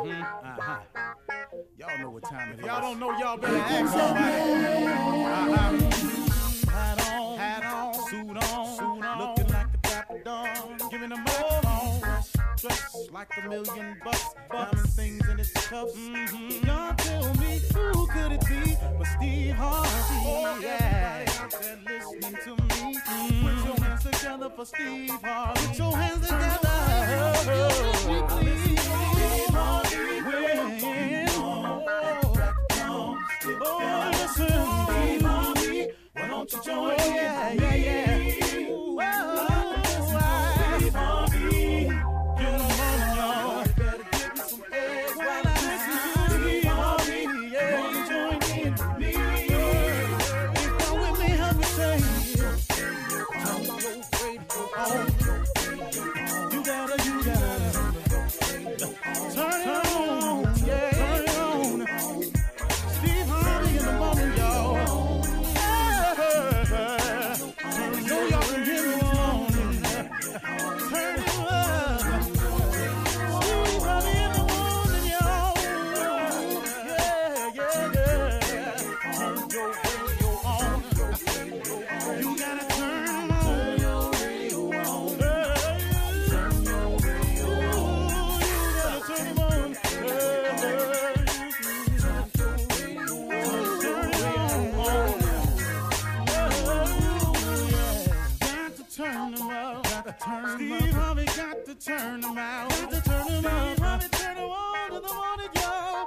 Y'all know what time it is. Y'all don't know, y'all better ask somebody. Hat on, suit on, looking like a dapper dog, giving a microphone, dressed like $1 million, diamond things in its cuffs. Y'all tell me who could it be but Steve Harvey? Oh yeah, everybody out there listening to me. Put your hands together for Steve Harvey. Put your hands together. Steve Harvey, listen, Steve Harvey, why don't you join me? Yeah. Steve Harvey, get on, y'all. Better give me some eggs while I listen to Steve Harvey. Yeah, join in me. If you're with me, help me say, turn your radio on. You gotta turn it on, yeah. Turn it on. Steve Harvey in the morning, y'all. So y'all can hear me on. Turn it up. Steve Harvey in the morning, y'all. Yeah. Turn your radio on. You gotta turn your radio on. Turn your radio on. You gotta turn it on. Steve Harvey got to turn them out. Steve Harvey turn them on to the morning, y'all.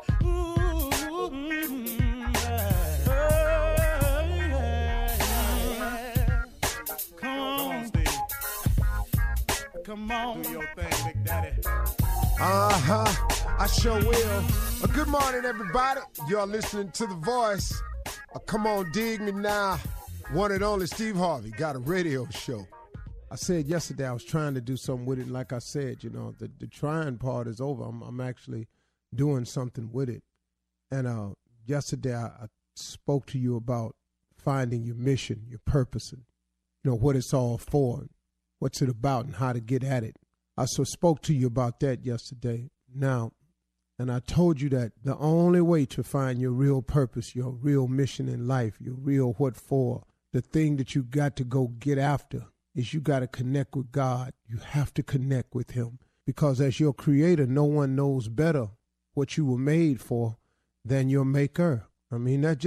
Come on, Steve. Come on. Do your thing, Big Daddy. I sure will. Good morning, everybody. Y'all listening to The Voice. Come on, dig me now. One and only Steve Harvey got a radio show. I said yesterday I was trying to do something with it, and like I said, you know, the trying part is over. I'm actually doing something with it. And yesterday I spoke to you about finding your mission, your purpose, and, you know, what it's all for, and what's it about, and how to get at it. I spoke to you about that yesterday. Now, and I told you that the only way to find your real purpose, your real mission in life, your real what for, the thing that you got to go get after, is you got to connect with God. You have to connect with him, because as your creator, no one knows better what you were made for than your maker. It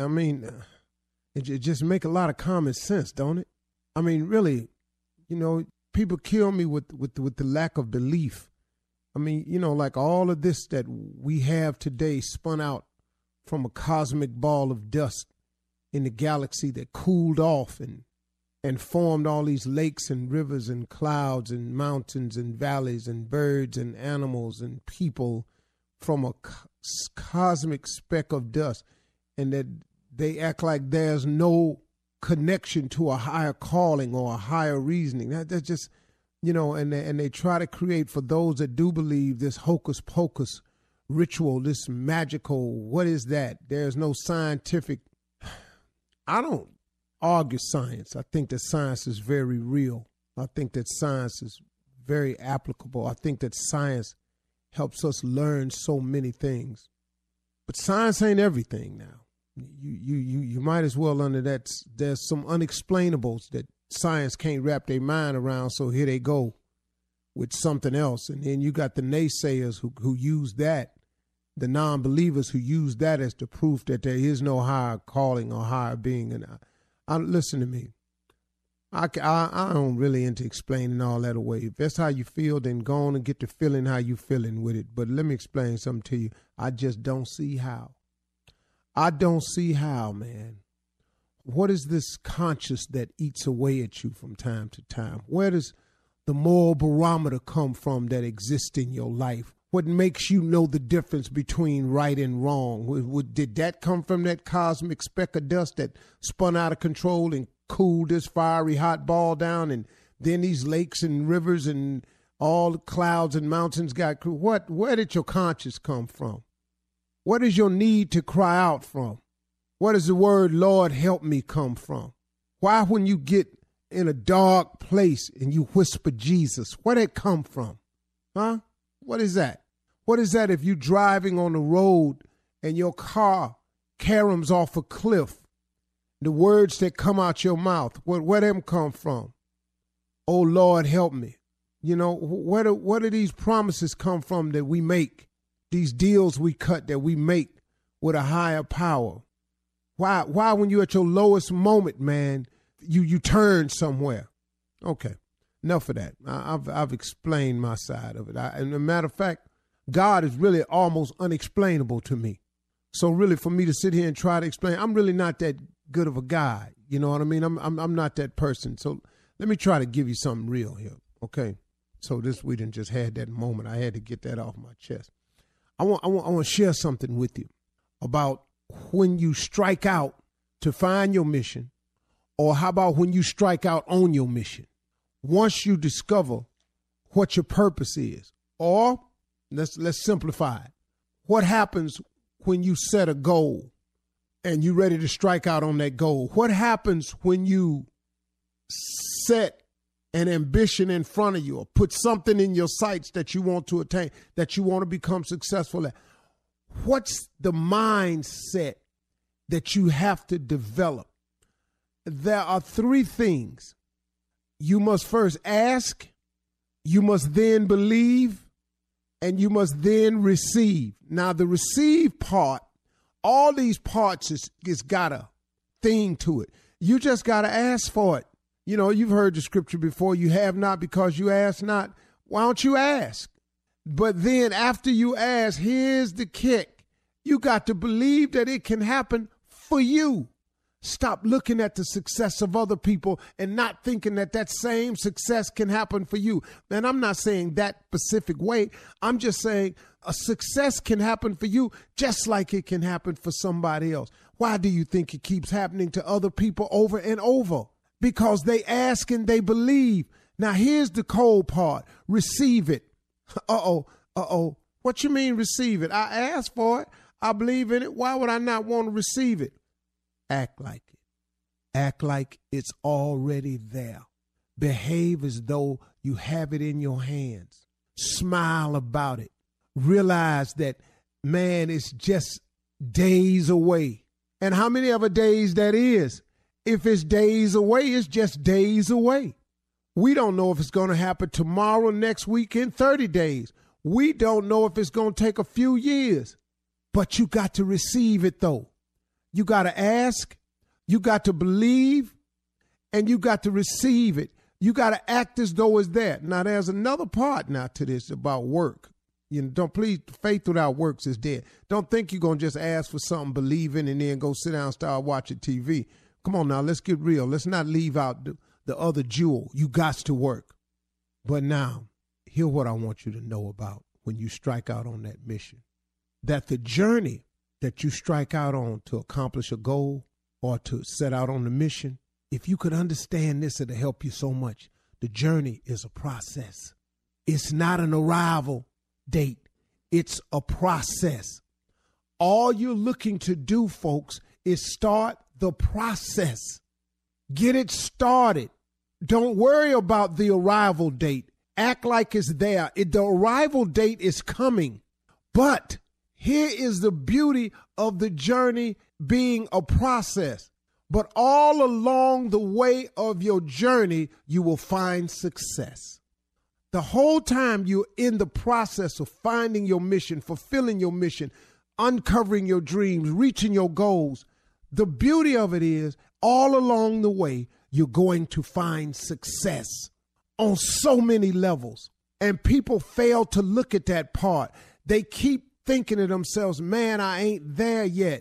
just make a lot of common sense, don't it? I mean, really, you know, people kill me with the lack of belief. I mean, you know, like all of this that we have today spun out from a cosmic ball of dust in the galaxy that cooled off and formed all these lakes and rivers and clouds and mountains and valleys and birds and animals and people from a cosmic speck of dust, and that they act like there's no connection to a higher calling or a higher reasoning. That's just, you know, and they try to create, for those that do believe, this hocus pocus ritual, this magical, what is that? There's no scientific, I don't argue science. I think that science is very real. I think that science is very applicable. I think that science helps us learn so many things. But science ain't everything now. You might as well under that. There's some unexplainables that science can't wrap their mind around, so here they go with something else. And then you got the naysayers who use that, the non-believers who use that as the proof that there is no higher calling or higher being. And listen to me. I don't really into explaining all that away. If that's how you feel, then go on and get to feeling how you feeling with it. But let me explain something to you. I just don't see how. I don't see how, man. What is this conscience that eats away at you from time to time? Where does the moral barometer come from that exists in your life? What makes you know the difference between right and wrong? Did that come from that cosmic speck of dust that spun out of control and cooled this fiery hot ball down, and then these lakes and rivers and all the clouds and mountains got cool? Where did your conscience come from? Where does your need to cry out from? Where does the word Lord help me come from? Why, when you get in a dark place and you whisper Jesus, where'd it come from? Huh? What is that? What is that if you driving on the road and your car caroms off a cliff? The words that come out your mouth, where them come from? Oh, Lord, help me. You know, where do these promises come from that we make? These deals we cut that we make with a higher power? Why when you're at your lowest moment, man, you turn somewhere? Okay, enough of that. I've explained my side of it. And as a matter of fact, God is really almost unexplainable to me. So really for me to sit here and try to explain, I'm really not that good of a guy. You know what I mean? I'm not that person. So let me try to give you something real here, okay? So we done just had that moment. I had to get that off my chest. I want to share something with you about when you strike out to find your mission, or how about when you strike out on your mission? Once you discover what your purpose is, or let's simplify it. What happens when you set a goal and you're ready to strike out on that goal? What happens when you set an ambition in front of you, or put something in your sights that you want to attain, that you want to become successful at? What's the mindset that you have to develop? There are three things. You must first ask, you must then believe, and you must then receive. Now, the receive part, all these parts is got a thing to it. You just got to ask for it. You know, you've heard the scripture before, you have not because you ask not. Why don't you ask? But then after you ask, here's the kick. You got to believe that it can happen for you. Stop looking at the success of other people and not thinking that same success can happen for you. And I'm not saying that specific way. I'm just saying a success can happen for you just like it can happen for somebody else. Why do you think it keeps happening to other people over and over? Because they ask and they believe. Now, here's the cold part. Receive it. Uh-oh. What you mean receive it? I asked for it. I believe in it. Why would I not want to receive it? Act like it. Act like it's already there. Behave as though you have it in your hands. Smile about it. Realize that, man, it's just days away. And how many other days that is? If it's days away, it's just days away. We don't know if it's going to happen tomorrow, next week, in 30 days. We don't know if it's going to take a few years. But you got to receive it, though. You got to ask, you got to believe, and you got to receive it. You got to act as though it's there. Now, there's another part now to this about work. You know, faith without works is dead. Don't think you're going to just ask for something, believe in, and then go sit down and start watching TV. Come on now, let's get real. Let's not leave out the other jewel. You got to work. But now, here's what I want you to know about when you strike out on that mission. That the journey that you strike out on to accomplish a goal or to set out on the mission, if you could understand this, it'll help you so much. The journey is a process. It's not an arrival date. It's a process. All you're looking to do, folks, is start the process. Get it started. Don't worry about the arrival date. Act like it's there. The arrival date is coming. But here is the beauty of the journey being a process. But all along the way of your journey, you will find success. The whole time you're in the process of finding your mission, fulfilling your mission, uncovering your dreams, reaching your goals, the beauty of it is all along the way, you're going to find success on so many levels. And people fail to look at that part. They keep thinking to themselves, man, I ain't there yet.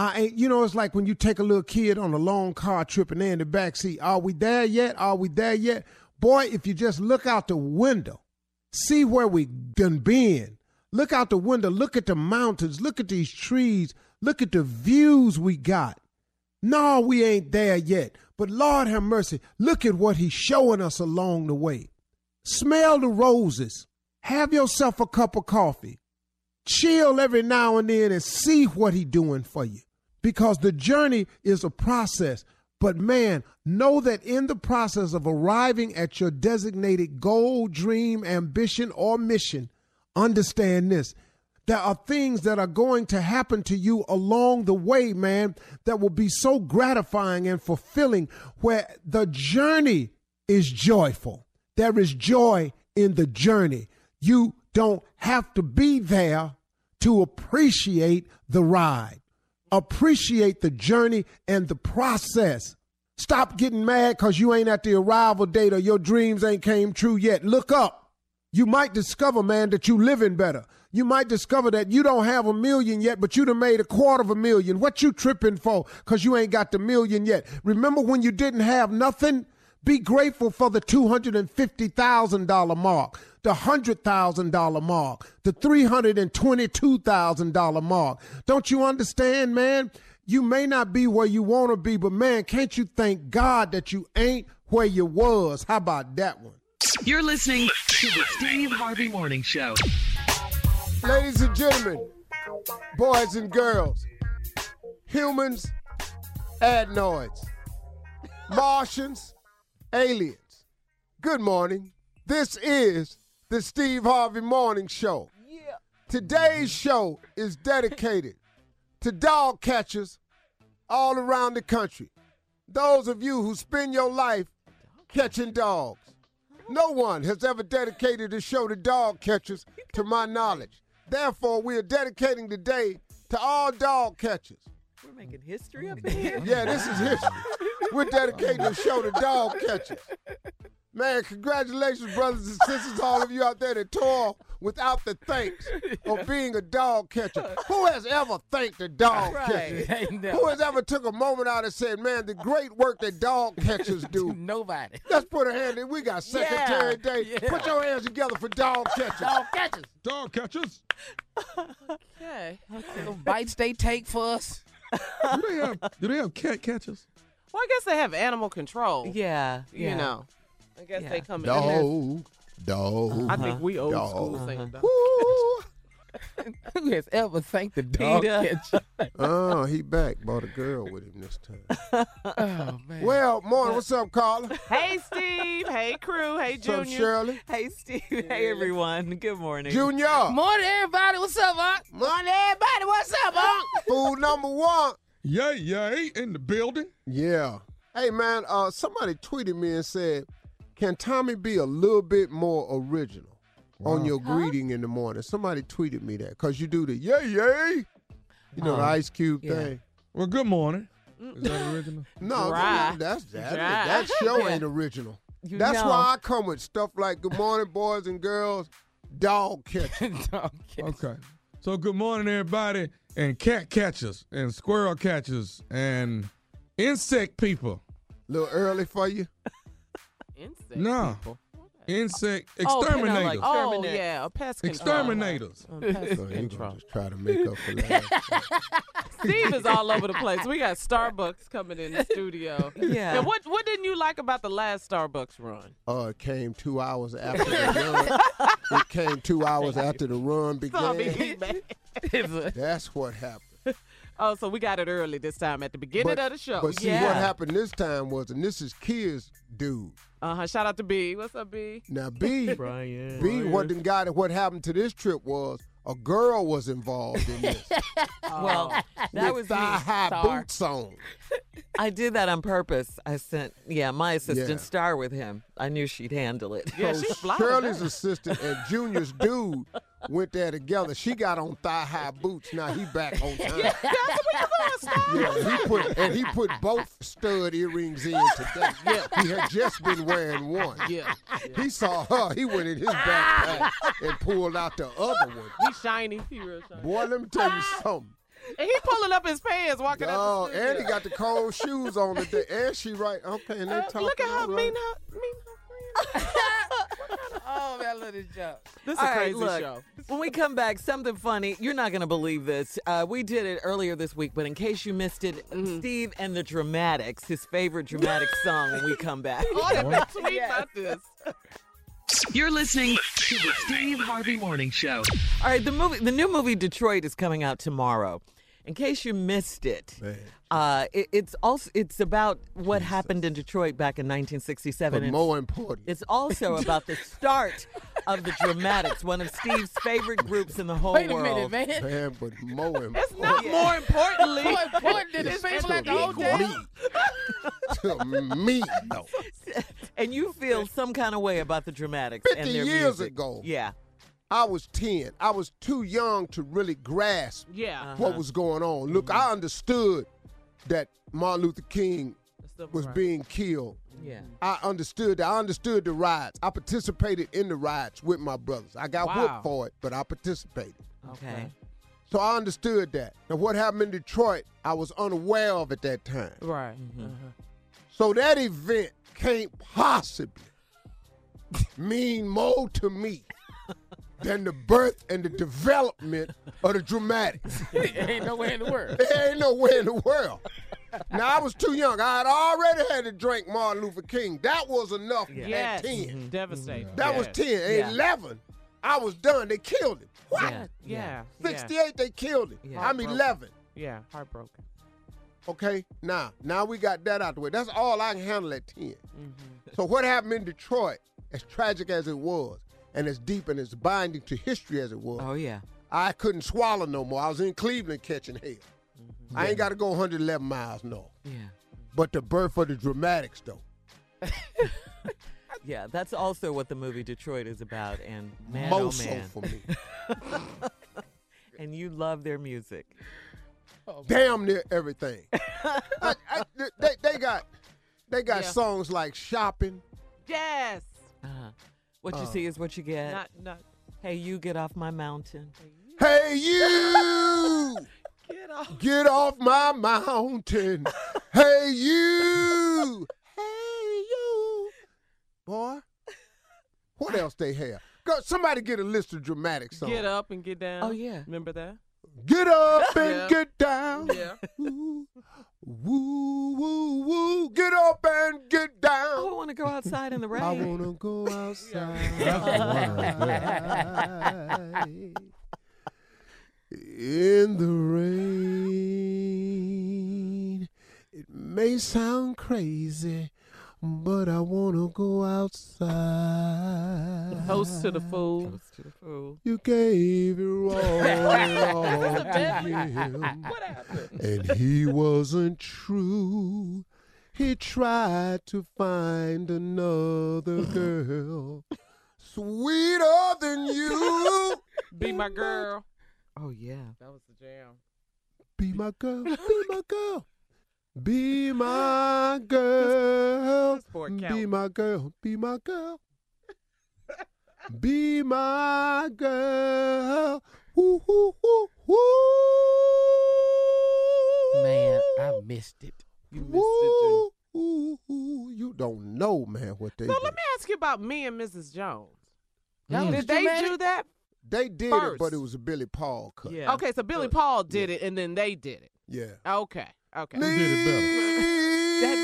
It's like when you take a little kid on a long car trip and they're in the backseat. Are we there yet? Are we there yet? Boy, if you just look out the window, see where we done been. Look out the window, look at the mountains, look at these trees, look at the views we got. No, we ain't there yet. But Lord have mercy, look at what he's showing us along the way. Smell the roses. Have yourself a cup of coffee. Chill every now and then and see what he's doing for you. Because the journey is a process. But man, know that in the process of arriving at your designated goal, dream, ambition, or mission, understand this. There are things that are going to happen to you along the way, man, that will be so gratifying and fulfilling, where the journey is joyful. There is joy in the journey. You don't have to be there to appreciate the ride. Appreciate the journey and the process. Stop getting mad because you ain't at the arrival date or your dreams ain't came true yet. Look up. You might discover, man, that you living better. You might discover that you don't have $1 million yet, but you done made $250,000. What you tripping for? Because you ain't got the $1 million yet. Remember when you didn't have nothing? Be grateful for the $250,000 mark, the $100,000 mark, the $322,000 mark. Don't you understand, man? You may not be where you want to be, but, man, can't you thank God that you ain't where you was? How about that one? You're listening to the Steve Harvey Morning Show. Ladies and gentlemen, boys and girls, humans, adenoids, Martians, aliens, good morning. This is the Steve Harvey Morning Show. Yeah. Today's show is dedicated to dog catchers all around the country. Those of you who spend your life catching dogs. No one has ever dedicated a show to dog catchers, to my knowledge. Therefore, we are dedicating today to all dog catchers. We're making history up here. Yeah, this is history. We're dedicating the show to dog catchers. Man, congratulations, brothers and sisters, all of you out there that toil without the thanks of being a dog catcher. Who has ever thanked a dog catcher? Who has ever took a moment out and said, man, the great work that dog catchers do? Nobody. Let's put a hand in. We got Secretary Day. Yeah. Put your hands together for dog catchers. Dog catchers. Dog catchers. Okay. Those bites they take for us. Do they have cat catchers? Well, I guess they have animal control. Yeah. You know. I guess they come in. Dog. I think we old Dog. school saying dog. Who has ever thanked the dog catcher? Oh, he back. Brought a girl with him this time. Oh, man. Well, morning. What's up, Carla? Hey, Steve. Hey, crew. Hey, What's up, Junior. Shirley? Hey, Steve. Hey, everyone. Good morning. Junior. Morning, everybody. What's up, Unc? Morning, everybody. What's up, Unc? Food number one. Yay, in the building. Yeah. Hey, man, somebody tweeted me and said, can Tommy be a little bit more original on your greeting in the morning? Somebody tweeted me that because you do the yay. You know, the Ice Cube thing. Well, good morning. Is that original? No, Dry. that show ain't original. That's why I come with stuff like good morning, boys and girls, dog catching. Okay. So good morning, everybody, and cat catchers, and squirrel catchers, and insect people. A little early for you? Insect No. people. Insect Oh, exterminators. like, oh, yeah, a pest control. Exterminators. Pest So he control. just try to make up for last time. Steve is all over the place. We got Starbucks coming in the studio. Yeah. And what didn't you like about the last Starbucks run? It came 2 hours after the run. It came 2 hours after the run began. That's what happened. Oh, so we got it early this time at the beginning of the show. But see, what happened this time was, and this is Kia's dude. Shout out to B. What's up, B? Now, B, Brian. what happened to this trip was a girl was involved in this. Well, that was thigh-high boots on. I did that on purpose. I sent, my assistant Yeah. Star with him. I knew she'd handle it. Yeah, So she's fly. Shirley's assistant and Junior's dude went there together. She got on thigh-high boots. Now he back on time. Yeah, he put both stud earrings in today. Yeah, he had just been wearing one. Yeah. He saw her. He went in his backpack and pulled out the other one. He's shiny. He real shiny. Boy, let me tell you something. And he pulling up his pants, walking out Oh, the studio. and he got the cold shoes on today. And she right. Okay, and they talking. Look at how right. mean her friend. Oh, man, I love this joke. This is All a right, crazy look, show. When we come back, something funny. You're not going to believe this. We did it earlier this week, but in case you missed it, Steve and the Dramatics, his favorite dramatic song when we come back. Oh, they've been tweeting about this. You're listening to the Steve Harvey Morning Show. All right, the new movie Detroit is coming out tomorrow. In case you missed it, Man. it's about what happened in Detroit back in 1967. But and more important, it's also about the start of the Dramatics, one of Steve's favorite groups in the whole Wait a world. minute, man. man, but more important. It's not more importantly. More important than the people at the hotel. To me, though. And you feel some kind of way about the Dramatics 50 and their years music. ago. Yeah. I was 10. I was too young to really grasp Yeah. what was going on. Look, I understood that Martin Luther King was being killed. Yeah. I understood that. I understood the riots. I participated in the riots with my brothers. I got whooped for it, but I participated. Okay. So I understood that. Now, what happened in Detroit, I was unaware of at that time. Right. So that event can't possibly mean more to me than the birth and the development of the Dramatics. Ain't nowhere in the world. There ain't nowhere in the world. Now, I was too young. I had already had to drink Martin Luther King. That was enough Yes. at 10. Devastating. That was 10. At Yeah. 11, I was done. They killed him. What? Yeah. 68, they killed him. Yeah. I'm 11. Yeah. Heartbroken. Okay, now we got that out the way. That's all I can handle at 10. So what happened in Detroit, as tragic as it was, and as deep and as binding to history as it was, Oh, yeah. I couldn't swallow no more. I was in Cleveland catching hell. I ain't got to go 111 miles north. Yeah. But the birth of the Dramatics, though. Yeah, that's also what the movie Detroit is about. And man, More oh so man. for me. And you love their music. Damn near everything. They got Yeah. songs like Shopping. Yes. What you see is what you get. Not. Hey, you get off my mountain. Hey, you! Get off my mountain. Hey, you! Hey, you! Boy, what else they have? Go, somebody get a list of dramatic songs. Get up and get down. Oh, yeah. Remember that? Get up and Yeah. get down. Yeah. Woo, woo, woo, woo. Get up and get down. Oh, I want to go outside in the rain. I want to go outside. That's the one right In the rain. It may sound crazy, but I want to go outside. Toast to the fool. Toast to the fool. You gave it all to him, What happened? and he wasn't true. He tried to find another girl sweeter than you. Be my girl. Oh, yeah. That was the jam. Be my girl, be my girl. Be my girl. This boy Be count. my girl, be my girl. Be my girl. Woo, woo, woo, woo. Man, I missed it. You missed it, Junior. Woo, woo. You don't know, man, what they So did. let me ask you about me and Mrs. Jones. That was Did they dramatic? do that? They did First. it, but it was a Billy Paul cut. Yeah. Okay, so Billy Paul did it, and then they did it. Yeah. Okay. Okay. Who did it better? That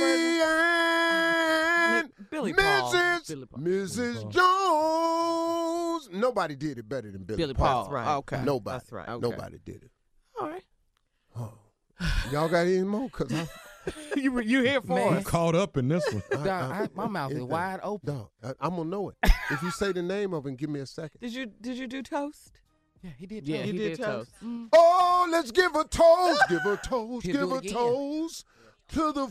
And Billy Paul. Billy Paul. Mrs. Jones. Nobody did it better than Billy, Billy Paul. Paul. right. Okay. Nobody. That's right. Okay. Nobody did it. All right. Oh. Y'all got any more? Cause You here for Man. I'm us? caught up in this one. My mouth is wide open. No, I'm gonna know it. If you say the name of it, and give me a second. Did you do toast? Yeah, he did. Yeah, too. he did toast. Oh, let's give a toast, give a toast, He'll give do a it again. toast to the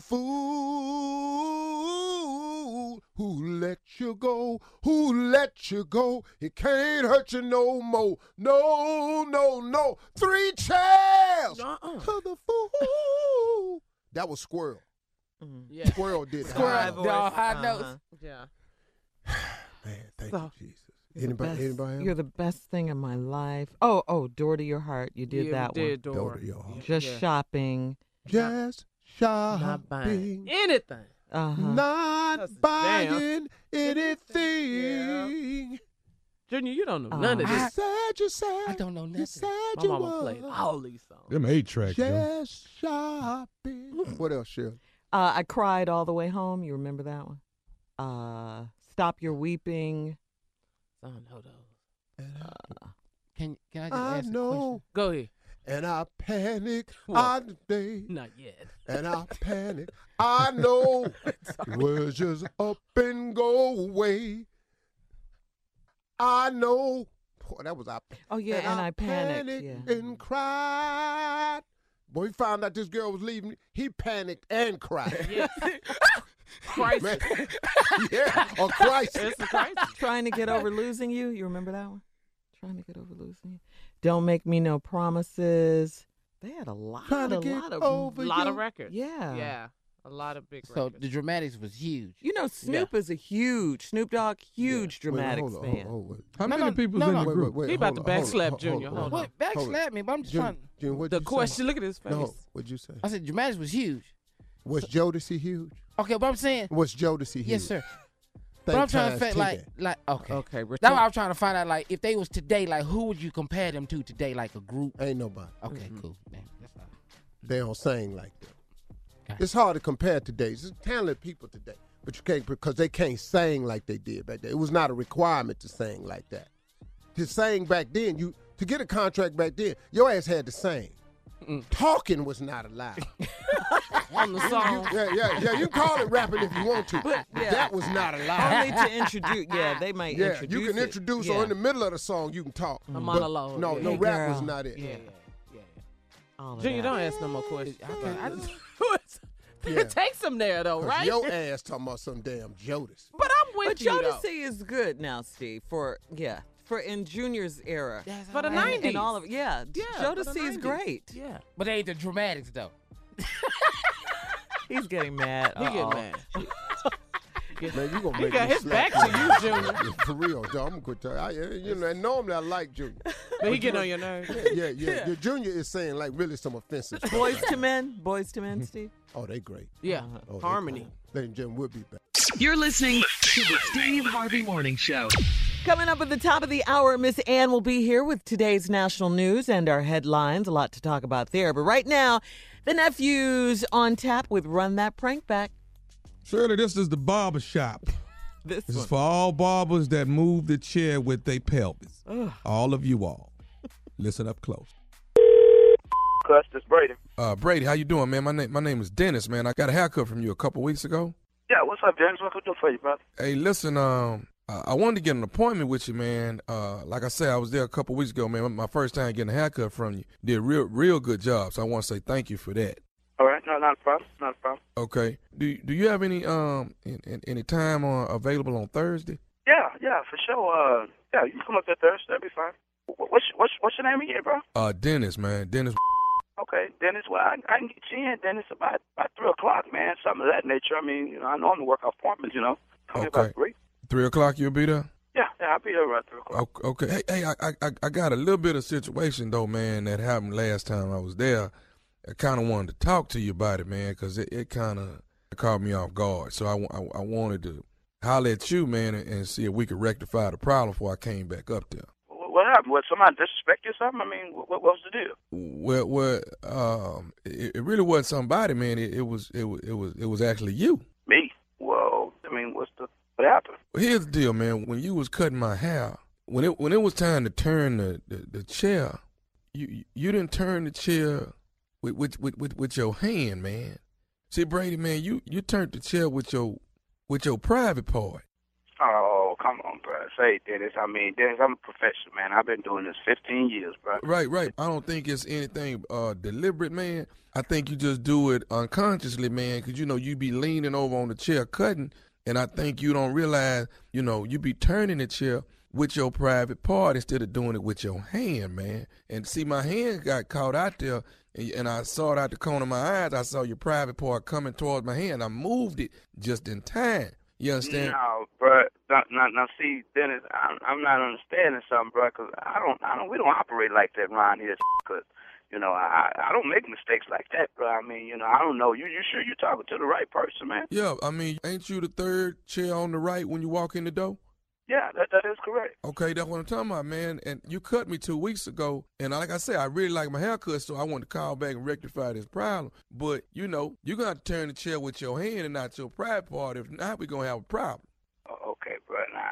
fool who let you go, who let you go. It can't hurt you no more. No, no, no. 3 cheers to the fool. That was Squirrel. Yeah. Squirrel did that. Squirrel. voice. They're all high notes. Yeah. Man, thank So- you, Jesus. You're the Anybody else? You're the best thing in my life. Oh, Door to Your Heart. You did Yeah, that we did, one. Go Dora. to your heart. Just Yeah. shopping. Just Not buying shopping. anything. Uh-huh. Not That's a buying anything. Junior, you don't know none of You this. said you said. I don't know You nothing. said My you mama was. played all these songs. Them 8-tracks, yo. Just shopping. What else, Shirley? I cried all the way home. You remember that one? Stop Your Weeping. I don't know those. Can I just I ask a know. question? Go ahead. And I panic on the day. Not yet. And I panic. I know it was just up and go away. I know. Boy, that was our. Oh, yeah, and I panicked. Yeah. And cried. Boy, he found out this girl was leaving. He panicked and cried. Yes. Crisis. Man, yeah, a crisis. It's a crisis. Trying to get over losing you. You remember that one? Trying to get over losing you. Don't make me no promises. They had a lot of records. Yeah. Yeah. A lot of big So records. the dramatics was huge. You know, Snoop is a huge, Snoop Dogg, huge Dramatics fan. Wait. How many people's in the group? He about to backslap Junior. Hold on. What? Backslap me, but I'm just trying. Junior, what'd The you question, look at his face. say? No, what'd you say? I said dramatics was huge. Was Jodeci huge? Okay, but I'm saying. Was Jodeci huge? Yes, sir. Think But I'm trying to times find 10. okay. Okay, That's what I'm trying to find out. Like, if they was today, like, who would you compare them to today? Like a group? Ain't nobody. Okay, cool. Damn, that's all. They don't sing like that. Gotcha. It's hard to compare today. There's talented people today, but you can't because they can't sing like they did back then. It was not a requirement to sing like that. To sing back then, to get a contract back then, your ass had to sing. Talking was not allowed. On the song. Yeah. You can call it rapping if you want to. But, yeah. That was not allowed. Only to introduce. Yeah, they might Yeah, introduce you can it. introduce, Yeah. or in the middle of the song, you can talk. A monologue. No, yeah. no Hey, rap girl. was not it. Yeah. All of Junior, that. don't ask no more questions. I just Yeah. It takes him there, though, 'Cause right? your ass talking about some damn Jodeci. But I'm with But you, though. Jodeci is good now, Steve. For in Junior's era. For the And- 90s. and all of Yeah, for the Jodeci is 90s. great. Yeah. But they ain't the dramatics though. He's getting mad. He get Uh-oh. mad. Man, you gonna He make got me his slap back to you, Junior. Yeah, for real, dog. I'm gonna quit telling you. And normally I like Junior. But he getting on your nerves. Yeah. Your Junior is saying like really some offensive stuff. Boys to Men, Steve. Oh, they great. Yeah. Oh, they Harmony. cool. Ladies and gentlemen, we'll be back. You're listening to the Steve Harvey Morning Show. Coming up at the top of the hour, Miss Ann will be here with today's national news and our headlines. A lot to talk about there. But right now, the nephew's on tap with Run That Prank Back. Shirley, this is the barber shop. This This is one. for all barbers that move the chair with their pelvis. All of you all. Listen up close. This Brady. Brady, how you doing, man? My name is Dennis, man. I got a haircut from you a couple weeks ago. Yeah, what's up, Dennis? What can I do for you, brother? Hey, listen, I wanted to get an appointment with you, man. Like I said, I was there a couple weeks ago, man. My first time getting a haircut from you. Did a real good job, so I want to say thank you for that. All right, no, not a problem. Not a problem. Okay. Do you have any any time available on Thursday? Yeah, for sure. Yeah, you can come up there Thursday. That'll be fine. What's your name again, bro? Dennis, man. Dennis. Okay, Dennis. Well, I can get you in, Dennis, about 3 o'clock, man. Something of that nature. I mean, I normally work off appointments, Come here Okay. about 3. 3 o'clock, you'll be there? Yeah, I'll be there around 3 o'clock. Okay. Hey, I got a little bit of situation though, man, that happened last time I was there. I kind of wanted to talk to you about it, man, because it kind of caught me off guard. So I wanted to holler at you, man, and see if we could rectify the problem before I came back up there. What happened? Was somebody disrespect you or something? I mean, what was the deal? Well, it really wasn't somebody, man. It was actually you. Me? Well, I mean, what happened? Well, here's the deal, man. When you was cutting my hair, when it was time to turn the chair, you didn't turn the chair with your hand, man. See, Brady, man, you turned the chair with your private part. Oh, come on, bro. Say, Dennis. I mean, Dennis, I'm a professional, man. I've been doing this 15 years, bro. Right. I don't think it's anything deliberate, man. I think you just do it unconsciously, man, because, you be leaning over on the chair cutting, and I think you don't realize, you be turning the chair with your private part instead of doing it with your hand, man. And see, my hand got caught out there, and I saw it out the corner of my eyes. I saw your private part coming towards my hand. I moved it just in time. You understand? No, bro. Now, see, Dennis, I'm not understanding something, bro, because we don't operate like that around here, because, I don't make mistakes like that, bro. I mean, I don't know. You sure you're talking to the right person, man? Yeah, I mean, ain't you the third chair on the right when you walk in the door? Yeah, that is correct. Okay, that's what I'm talking about, man. And you cut me 2 weeks ago, and like I said, I really like my haircut, so I wanted to call back and rectify this problem. But, you're going to have to turn the chair with your hand and not your private part. If not, we're going to have a problem. Okay, bro. Now,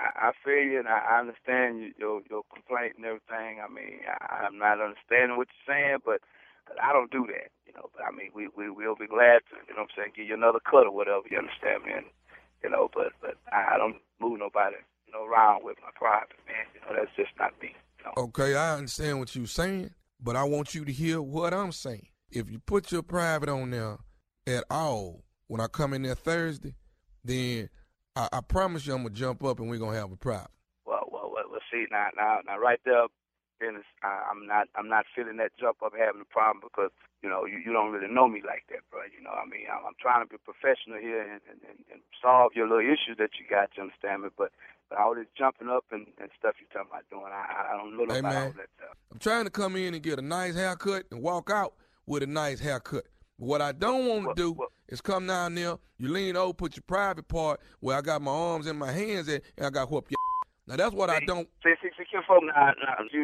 I feel you, and I understand your complaint and everything. I mean, I'm not understanding what you're saying, but I don't do that, you know. But I mean, we'll be glad to, you know what I'm saying, give you another cut or whatever. You understand me? And, you know, but I don't move nobody, you know, around with my private, man. You know, that's just not me. You know? Okay, I understand what you're saying, but I want you to hear what I'm saying. If you put your private on there at all when I come in there Thursday, then I promise you I'm gonna jump up and we're gonna have a private. Well, see now, right there, Dennis, I'm not feeling that jump up having a problem because you know you don't really know me like that, bro. You know, I mean, I'm trying to be professional here and solve your little issues that you got. You understand me? But all this jumping up and stuff you talking about doing, I don't know about all that stuff. I'm trying to come in and get a nice haircut and walk out with a nice haircut. But what I don't want to do is come down there, you lean over, put your private part where I got my arms and my hands at, and I got whoop your. Now that's what I don't. See, folks, now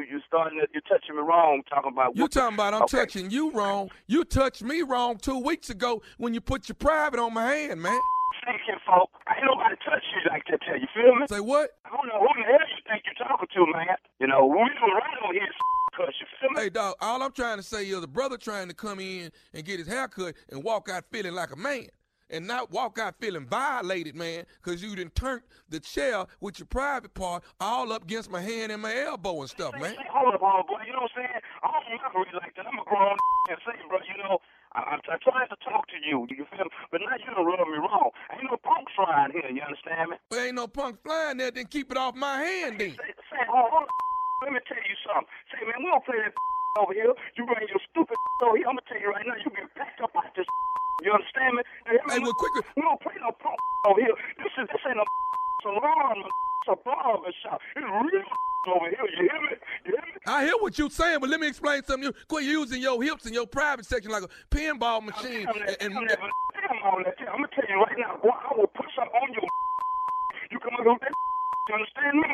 you're touching me wrong, talking about. You talking about I'm touching you wrong. You touched me wrong 2 weeks ago when you put your private on my hand, man. Thinking, folks, ain't nobody touch you like that. Tell you, feel me? Say what? I don't know who the hell you think you're talking to, man. You know, we do right on here, cause you feel me? Hey, dog, all I'm trying to say is a brother trying to come in and get his haircut and walk out feeling like a man. And not walk out feeling violated, man, because you done turned the chair with your private part all up against my hand and my elbow and stuff, man. Hold up, boy. You know what I'm saying? I don't operate like that. I'm a grown and say, bro, you know, I'm trying to talk to you. You feel me? But now you done rub me wrong. Ain't no punks flying here. You understand me? Well, ain't no punks flying there. Then keep it off my hand, then. Say, hold on. Let me tell you something. Say, man, we don't play that over here. You bring your stupid over here. I'm going to tell you right now, you get packed up like this. You understand me? Hey, well, quicker. We don't play no punk over here. This ain't a salon. It's a barber shop. It's real over here. You hear me? You hear me? I hear what you're saying, but let me explain something. Quit using your hips in your private section like a pinball machine. I'm going to tell you right now, boy, I will put something on your. You come over there. You understand me?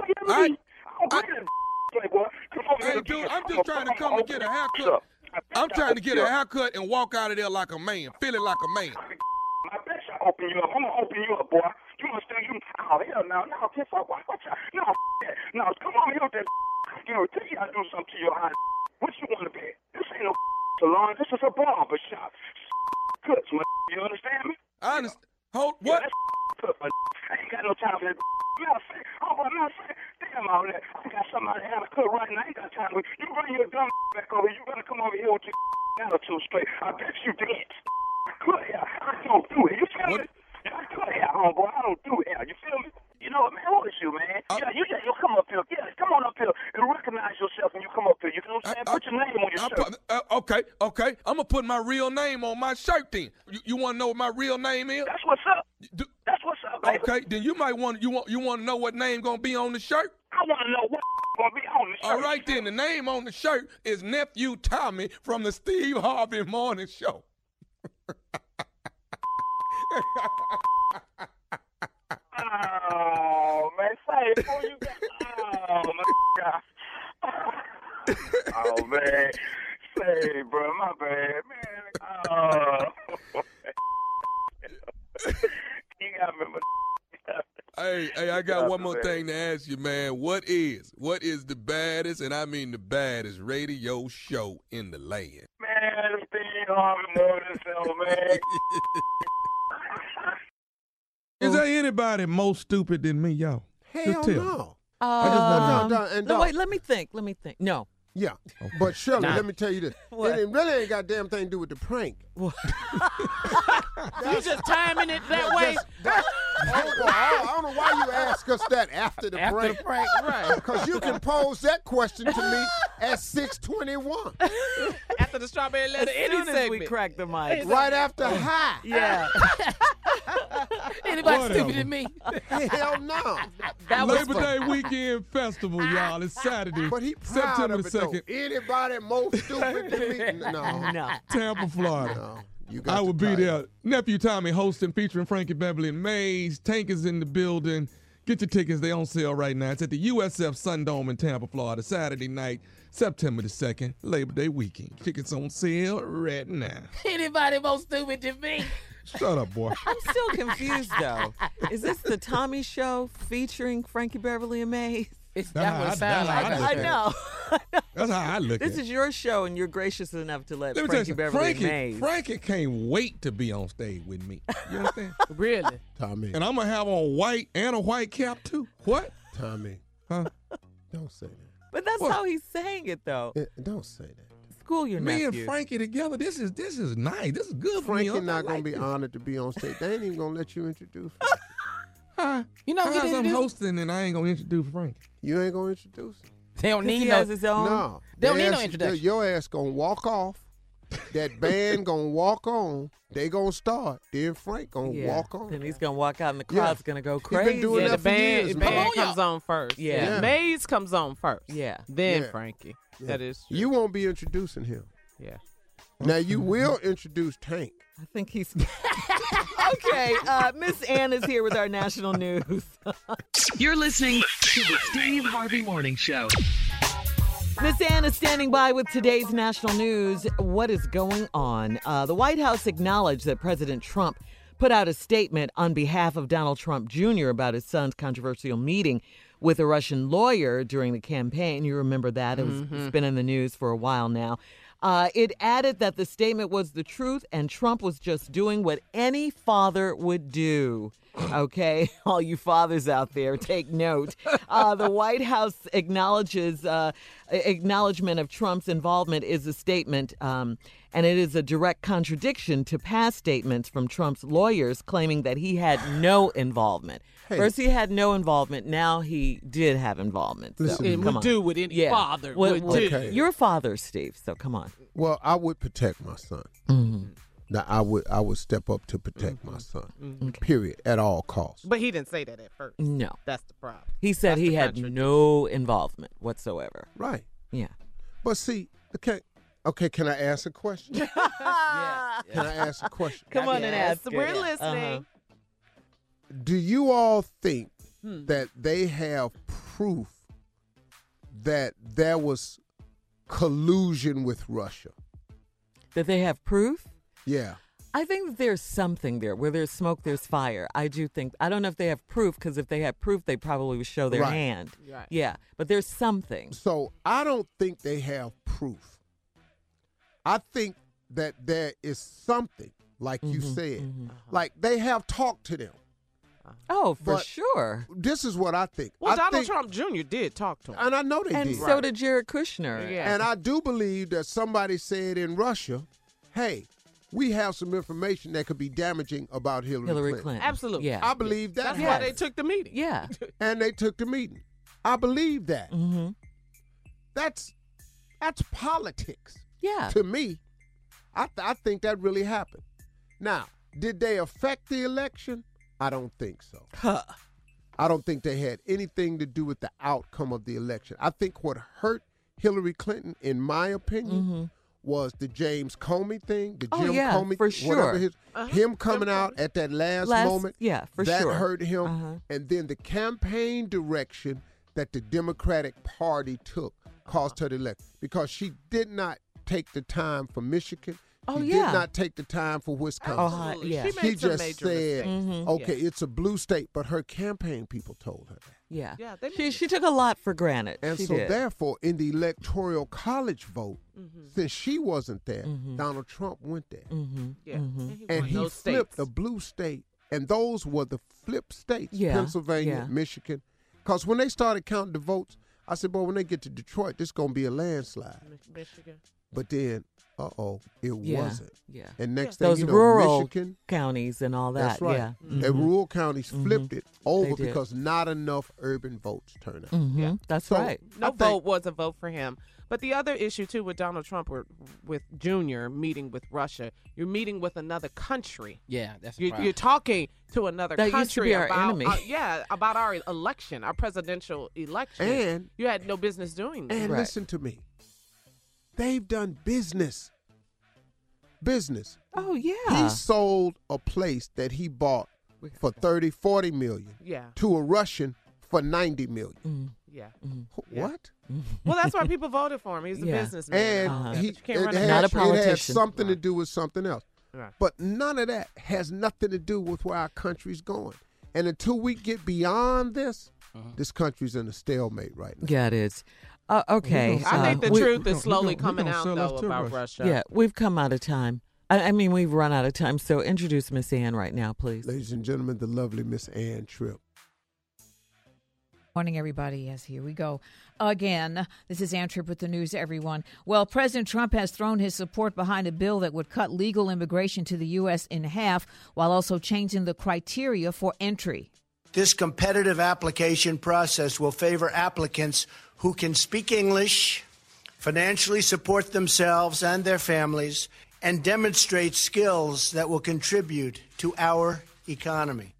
Hey, dude, I'm just trying to come and get a haircut. I'm trying to get a haircut and walk out of there like a man, feeling like a man. I bet I open you up. I'm going to open you up, boy. You understand? Oh, hell no. No, piss off. Watch out. No, that. No, come on here with that. You know, tell you how to do something to your eye. What you want to be? This ain't no salon. This is a barber shop. Cuts, man. You understand me? I understand. Hold, what? Yeah, I ain't got no time for that. Matter of fact, damn all that. I got somebody to have a cut right now. I ain't got time for it. You bring your dumb back over here. You better come over here with your attitude straight. I bet you did. I could have. I don't do it. You feel me? I could have, homeboy. I don't do it. You feel me? You know what, man? What is you, man? You come up here. Yeah, come on up here and recognize yourself when you come up here. You know what I'm saying? Put your name on your shirt. Okay. I'm going to put my real name on my shirt then. You want to know what my real name is? That's what's up. That's what's up, baby. Okay, then you might want to know what name going to be on the shirt? I want to know what going to be on the shirt. All right, then. The name on the shirt is Nephew Tommy from the Steve Harvey Morning Show. Oh, man. Say, before you got... Oh, my God. Oh, man. Say, bro, my bad, man. Oh. You got me, Hey, I got one more thing to ask you, man. What is the baddest, and I mean the baddest, radio show in the land? Man, it's Steve Harvey Morning Show, man. Is there anybody more stupid than me, y'all? Hell no. No, wait, let me think. No. Yeah, but Shirley, let me tell you this. What? It really ain't got damn thing to do with the prank. You just timing it that way? I don't know why you ask us that after the prank. Right. Because you can pose that question to me at 6:21. After the strawberry letter, As soon as we crack the mic. Right after high. Yeah. Anybody stupid than me? Hell no. That was Labor Day weekend festival, y'all. It's Saturday, But he proud September of the it, though. 2nd. Anybody more stupid than me? No. Tampa, Florida. No. You got I will to be try there. Nephew Tommy hosting, featuring Frankie Beverly and Mays. Tank is in the building. Get your tickets. They're on sale right now. It's at the USF Sundome in Tampa, Florida, Saturday night, September the 2nd, Labor Day weekend. Tickets on sale right now. Anybody more stupid than me? Shut up, boy. I'm still confused, though. Is this the Tommy Show featuring Frankie Beverly and Maze? That would sound like I know. That's how I look at it. This is your show, and you're gracious enough to let Let me tell Frankie you Beverly something. and Maze. Frankie can't wait to be on stage with me. You understand? Really? Tommy. And I'm going to have on white and a white cap, too. What? Tommy. Huh? Don't say that. But that's What? how he's saying it, though. Don't say that. School your Me nephew. and Frankie together, this is nice. This is good for Frankie me. not I going to be this. honored to be on stage. They ain't even going to let you introduce him. Huh? You know, How's I'm hosting and I ain't going to introduce Frankie? You ain't going to introduce him. They don't 'Cause need he no. has his own. No. They don't need Their no ass- introduction. Your ass going to walk off. That band going to walk on. They going to start. Then Frank going to Yeah. walk on. Then he's going to walk out, and the Yeah. crowd's going to go been crazy. doing Yeah, that the for band, years, the man. band Come on, comes on first. Yeah. Yeah. Maze comes on first. Yeah. Then Yeah. Frankie. Yeah. That is true. You won't be introducing him. Yeah. Now, you will introduce Tank. I think he's. Okay, Miss Ann is here with our national news. You're listening to the Steve Harvey Morning Show. Miss Ann is standing by with today's national news. What is going on? The White House acknowledged that President Trump put out a statement on behalf of Donald Trump Jr. about his son's controversial meeting with a Russian lawyer during the campaign. You remember that. It's been in the news for a while now. It added that the statement was the truth and Trump was just doing what any father would do. Okay, all you fathers out there, take note. The White House acknowledgement of Trump's involvement is a statement, and it is a direct contradiction to past statements from Trump's lawyers claiming that he had no involvement. First, he had no involvement. Now he did have involvement. So, Listen, And come would on. do what any Yeah. father Well, would well, do. Okay. Your father, Steve. So come on. Well, I would protect my son. Mm-hmm. Now, I would step up to protect my son. Period. At all costs. But he didn't say that at first. No, That's the problem. he said That's he the had contradiction. no involvement whatsoever. Right. Yeah. But see, okay, can I ask a question? Can I ask a question? Come on and Yes, ask. it. we're listening. Uh-huh. Do you all think that they have proof that there was collusion with Russia? That they have proof? Yeah. I think that there's something there. Where there's smoke, there's fire. I do think. I don't know if they have proof, because if they had proof, they probably would show their Right. hand. Right. Yeah, but there's something. So I don't think they have proof. I think that there is something, like you said. Like they have talked to them. Oh, for But- sure. This is what I think. Well, I Donald think, Trump Jr. did talk to him. and I know they And did. so did Jared Kushner. Yeah. And I do believe that somebody said in Russia, hey, we have some information that could be damaging about Hillary Clinton. Absolutely. Yeah. I believe that. That's why happened. they took the meeting. Yeah. And they took the meeting. I believe that. Mm-hmm. That's politics Yeah. to me. I think that really happened. Now, did they affect the election? I don't think so. Huh. I don't think they had anything to do with the outcome of the election. I think what hurt Hillary Clinton, in my opinion, was the James Comey thing, the Oh, Jim yeah, Comey, for whatever sure. him coming out at that last moment. Yeah, for that sure. hurt him. Uh-huh. And then the campaign direction that the Democratic Party took caused her to elect, because she did not take the time for Michigan. Oh, she yeah. did not take the time for Wisconsin. Absolutely. yeah. She She made some just major said, mistakes. okay, it's a blue state, but her campaign people told her that. Yeah. Yeah, they She took a lot for granted. And she so did. therefore, in the electoral college vote, since she wasn't there, Donald Trump went there. Yeah. And won he those flipped states. a blue state. And those were the flip states, Yeah, Pennsylvania, yeah. Michigan. Because when they started counting the votes, I said, boy, when they get to Detroit, this is going to be a landslide. Michigan. But then, it Yeah. wasn't. Yeah. And next thing Those you know, rural Michigan, counties and all that. that's right. Yeah. The rural counties flipped it over did. because not enough urban votes turned out. Mm-hmm. That's So, right. No I think- vote was a vote for him. But the other issue, too, with Donald Trump with Jr. meeting with Russia, you're meeting with another country. Yeah, that's a You're problem. talking to another That country used to be our about enemy. about our election, our presidential election. And- you had no business doing that. And Right. listen to me. They've done business. Oh, yeah. He sold a place that he bought for 30, 40 million Yeah. to a Russian for $90 million. Yeah. What? Well, that's why people voted for him. He's a businessman. And You can't run Not a it politician. has something to do with something else. Right. But none of that has nothing to do with where our country's going. And until we get beyond this, this country's in a stalemate right now. Yeah, it is. Okay. I think the we- truth we is slowly gonna coming out, sell though, us to about Russia. Russia. Yeah, we've come out of time. I mean, we've run out of time. So introduce Miss Ann right now, please. Ladies and gentlemen, the lovely Miss Ann Tripp. Morning, everybody. Yes, here we go. Again, this is Ann Tripp with the news, everyone. Well, President Trump has thrown his support behind a bill that would cut legal immigration to the U.S. in half while also changing the criteria for entry. This competitive application process will favor applicants who can speak English, financially support themselves and their families, and demonstrate skills that will contribute to our economy.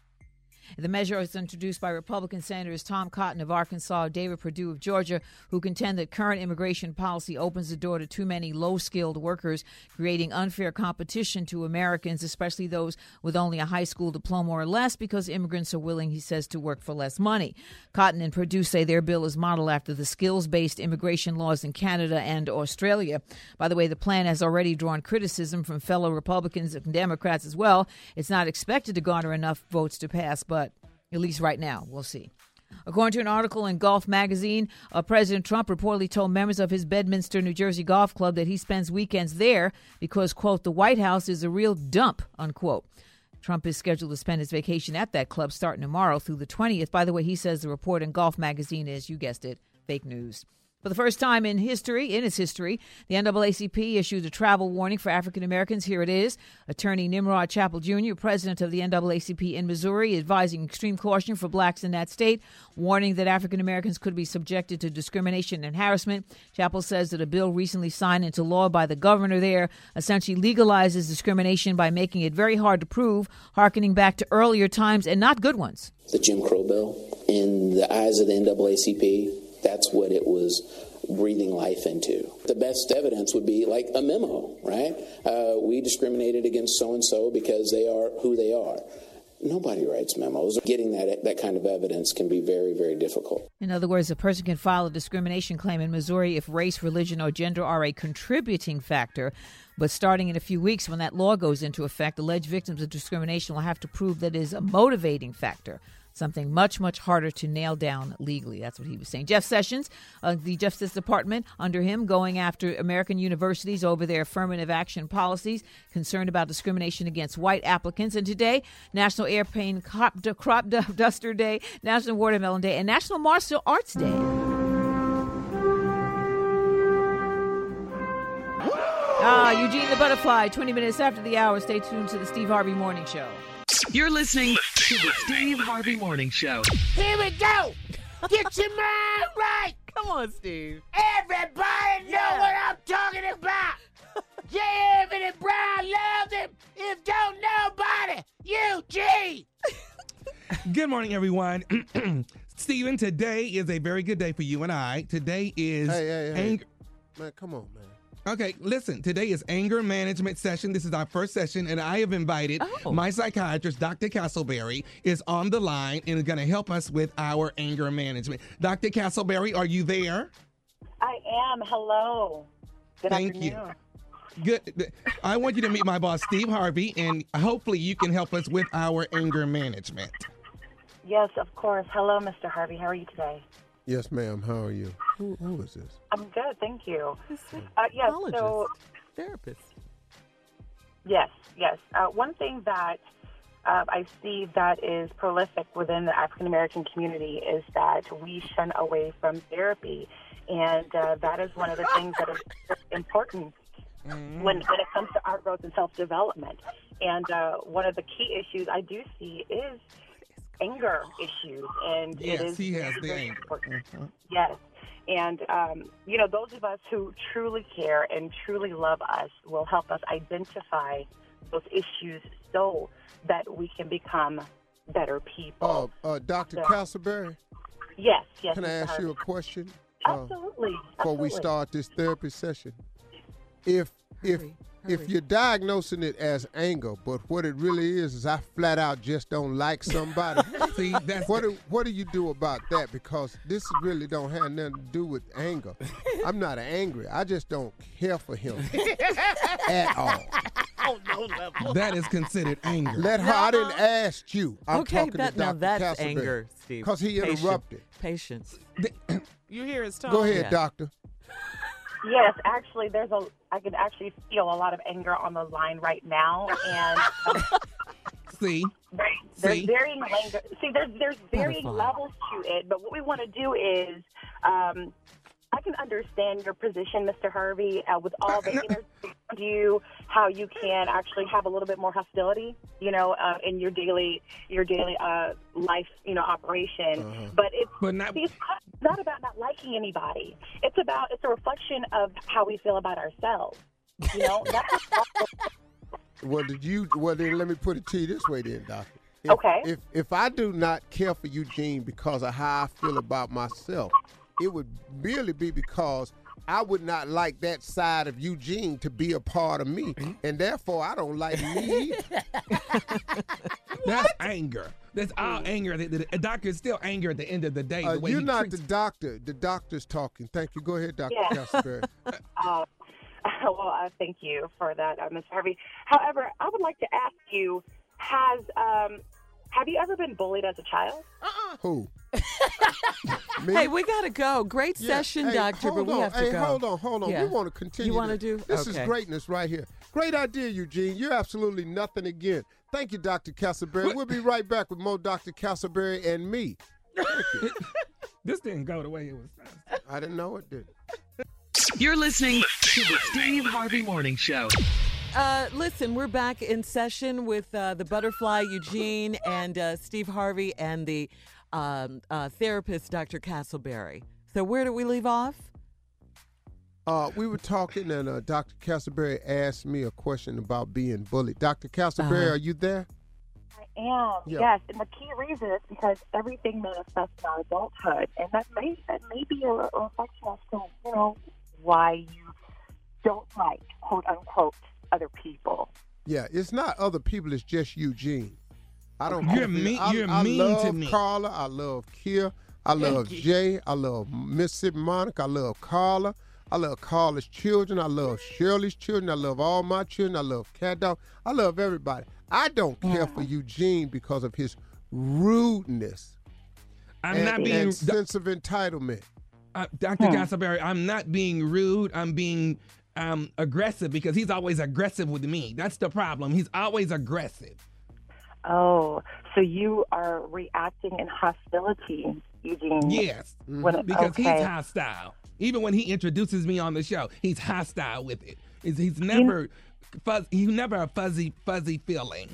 The measure was introduced by Republican Senators Tom Cotton of Arkansas, David Perdue of Georgia, who contend that current immigration policy opens the door to too many low-skilled workers, creating unfair competition to Americans, especially those with only a high school diploma or less, because immigrants are willing, he says, to work for less money. Cotton and Perdue say their bill is modeled after the skills-based immigration laws in Canada and Australia. By the way, the plan has already drawn criticism from fellow Republicans and Democrats as well. It's not expected to garner enough votes to pass, but at least right now, we'll see. According to an article in Golf Magazine, President Trump reportedly told members of his Bedminster, New Jersey golf club that he spends weekends there because, quote, the White House is a real dump, unquote. Trump is scheduled to spend his vacation at that club starting tomorrow through the 20th. By the way, he says the report in Golf Magazine is, you guessed it, fake news. For the first time in its history, the NAACP issued a travel warning for African Americans. Here it is. Attorney Nimrod Chappell Jr., president of the NAACP in Missouri, advising extreme caution for blacks in that state, warning that African Americans could be subjected to discrimination and harassment. Chappell says that a bill recently signed into law by the governor there essentially legalizes discrimination by making it very hard to prove, hearkening back to earlier times and not good ones. The Jim Crow bill, in the eyes of the NAACP, that's what it was breathing life into. The best evidence would be like a memo, right? We discriminated against so-and-so because they are who they are. Nobody writes memos. Getting that kind of evidence can be very, very difficult. In other words, a person can file a discrimination claim in Missouri if race, religion, or gender are a contributing factor. But starting in a few weeks, when that law goes into effect, alleged victims of discrimination will have to prove that it is a motivating factor. Something much, much harder to nail down legally. That's what he was saying. Jeff Sessions, the Justice Department, under him, going after American universities over their affirmative action policies, concerned about discrimination against white applicants. And today, National Airplane Crop Duster Day, National Watermelon Day, and National Martial Arts Day. Eugene the Butterfly, 20 minutes after the hour. Stay tuned to the Steve Harvey Morning Show. You're listening to the Steve Harvey Morning Show. Here we go. Get your mind right. Come on, Steve. Everybody know what I'm talking about. J. Irvin Brown loves him. If don't nobody, Eugene. Good morning, everyone. Stephen, today is a very good day for you and I. Today is Hey. Man, come on, man. Okay, listen, today is anger management session. This is our first session, and I have invited my psychiatrist, Dr. Castleberry, is on the line and is going to help us with our anger management. Dr. Castleberry, are you there? I am. Hello. Good afternoon. Good. I want you to meet my boss, Steve Harvey, and hopefully you can help us with our anger management. Yes, of course. Hello, Mr. Harvey. How are you today? Yes, ma'am. How are you? Who is this? I'm good, thank you. Yes, so therapist. Yes. One thing that I see that is prolific within the African American community is that we shun away from therapy, and that is one of the things that is important when it comes to our growth and self-development. And one of the key issues I do see is anger issues, and yes, he has the anger. Yes, and those of us who truly care and truly love us will help us identify those issues so that we can become better people. Dr. Castleberry? Yes. Can I ask you a question? Absolutely. Before we start this therapy session, if if you're diagnosing it as anger, but what it really is I flat out just don't like somebody. See, that's what do you do about that? Because this really don't have nothing to do with anger. I'm not angry. I just don't care for him at all. Oh, no level. That is considered anger. Let her. I didn't ask you. I'm talking to Dr. Now that's Castleberry. anger, Steve. Because he interrupted. Patience. You hear his tone. Go ahead, doctor. Yes, actually, I can actually feel a lot of anger on the line right now, and See, there's varying anger. See, there's varying levels to it, but what we want to do is, I can understand your position, Mr. Harvey, with all the energy around you, how you can actually have a little bit more hostility, in your daily life, operation. But it's not about not liking anybody. It's a reflection of how we feel about ourselves. Well, then let me put it to you this way then, doctor. Okay. If I do not care for Eugene because of how I feel about myself, it would really be because I would not like that side of Eugene to be a part of me, and therefore I don't like me either. That's anger. That's all anger. The doctor is still anger at the end of the day. The way You're he not treats- the doctor. The doctor's talking. Thank you. Go ahead, Dr. Castleberry. Well, thank you for that, Mr. Harvey. However, I would like to ask you, have you ever been bullied as a child? Who? Hey, we got to go. Great session, doctor, but we have to go. Hold on. Yeah. We want to continue. You want to do? This is greatness right here. Great idea, Eugene. You're absolutely nothing again. Thank you, Dr. Castleberry. We'll be right back with more Dr. Castleberry and me. Thank you. This didn't go the way it was. I didn't know it did. You're listening to the Steve Harvey Morning Show. Listen, we're back in session with the butterfly Eugene and Steve Harvey and the therapist Dr. Castleberry. So where did we leave off? We were talking and Dr. Castleberry asked me a question about being bullied. Dr. Castleberry, are you there? I am, yes. And the key reason is because everything manifests in our adulthood. And that may be a reflection as to, why you don't like, quote unquote, other people. Yeah, it's not other people, it's just Eugene. I don't You're mean love to me. Carla, I love Kia, I love Jay, I love Mississippi Monica, I love Carla, I love Carla's children, I love Shirley's children, I love all my children, I love Cat Dog, I love everybody. I don't care for Eugene because of his rudeness and sense of entitlement. Dr. Castleberry, I'm not being rude. I'm being aggressive because he's always aggressive with me. That's the problem. He's always aggressive. Oh, so you are reacting in hostility, Eugene? Yes, because he's hostile. Even when he introduces me on the show, he's hostile with it. He's never a fuzzy feeling.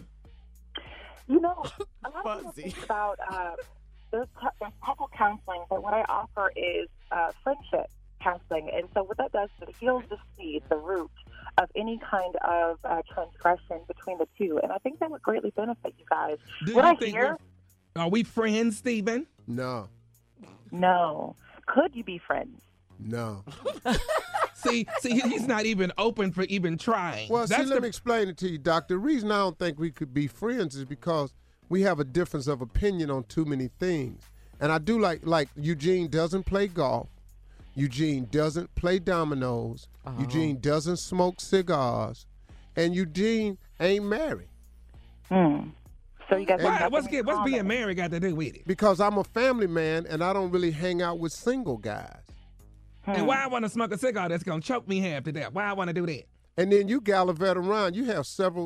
A lot of people think about there's couple counseling, but what I offer is friendship counseling. And so what that does is it heals the seed, the root of any kind of transgression between the two. And I think that would greatly benefit you guys. Are we friends, Stephen? No. No. Could you be friends? No. See, he's not even open for even trying. Well, let me explain it to you, Doctor. The reason I don't think we could be friends is because we have a difference of opinion on too many things. And I do like Eugene doesn't play golf. Eugene doesn't play dominoes. Eugene doesn't smoke cigars. And Eugene ain't married. So you guys what's being married got to do with it? Because I'm a family man and I don't really hang out with single guys. And why I want to smoke a cigar that's going to choke me half to death? Why I want to do that? And then you gallivant around. You have several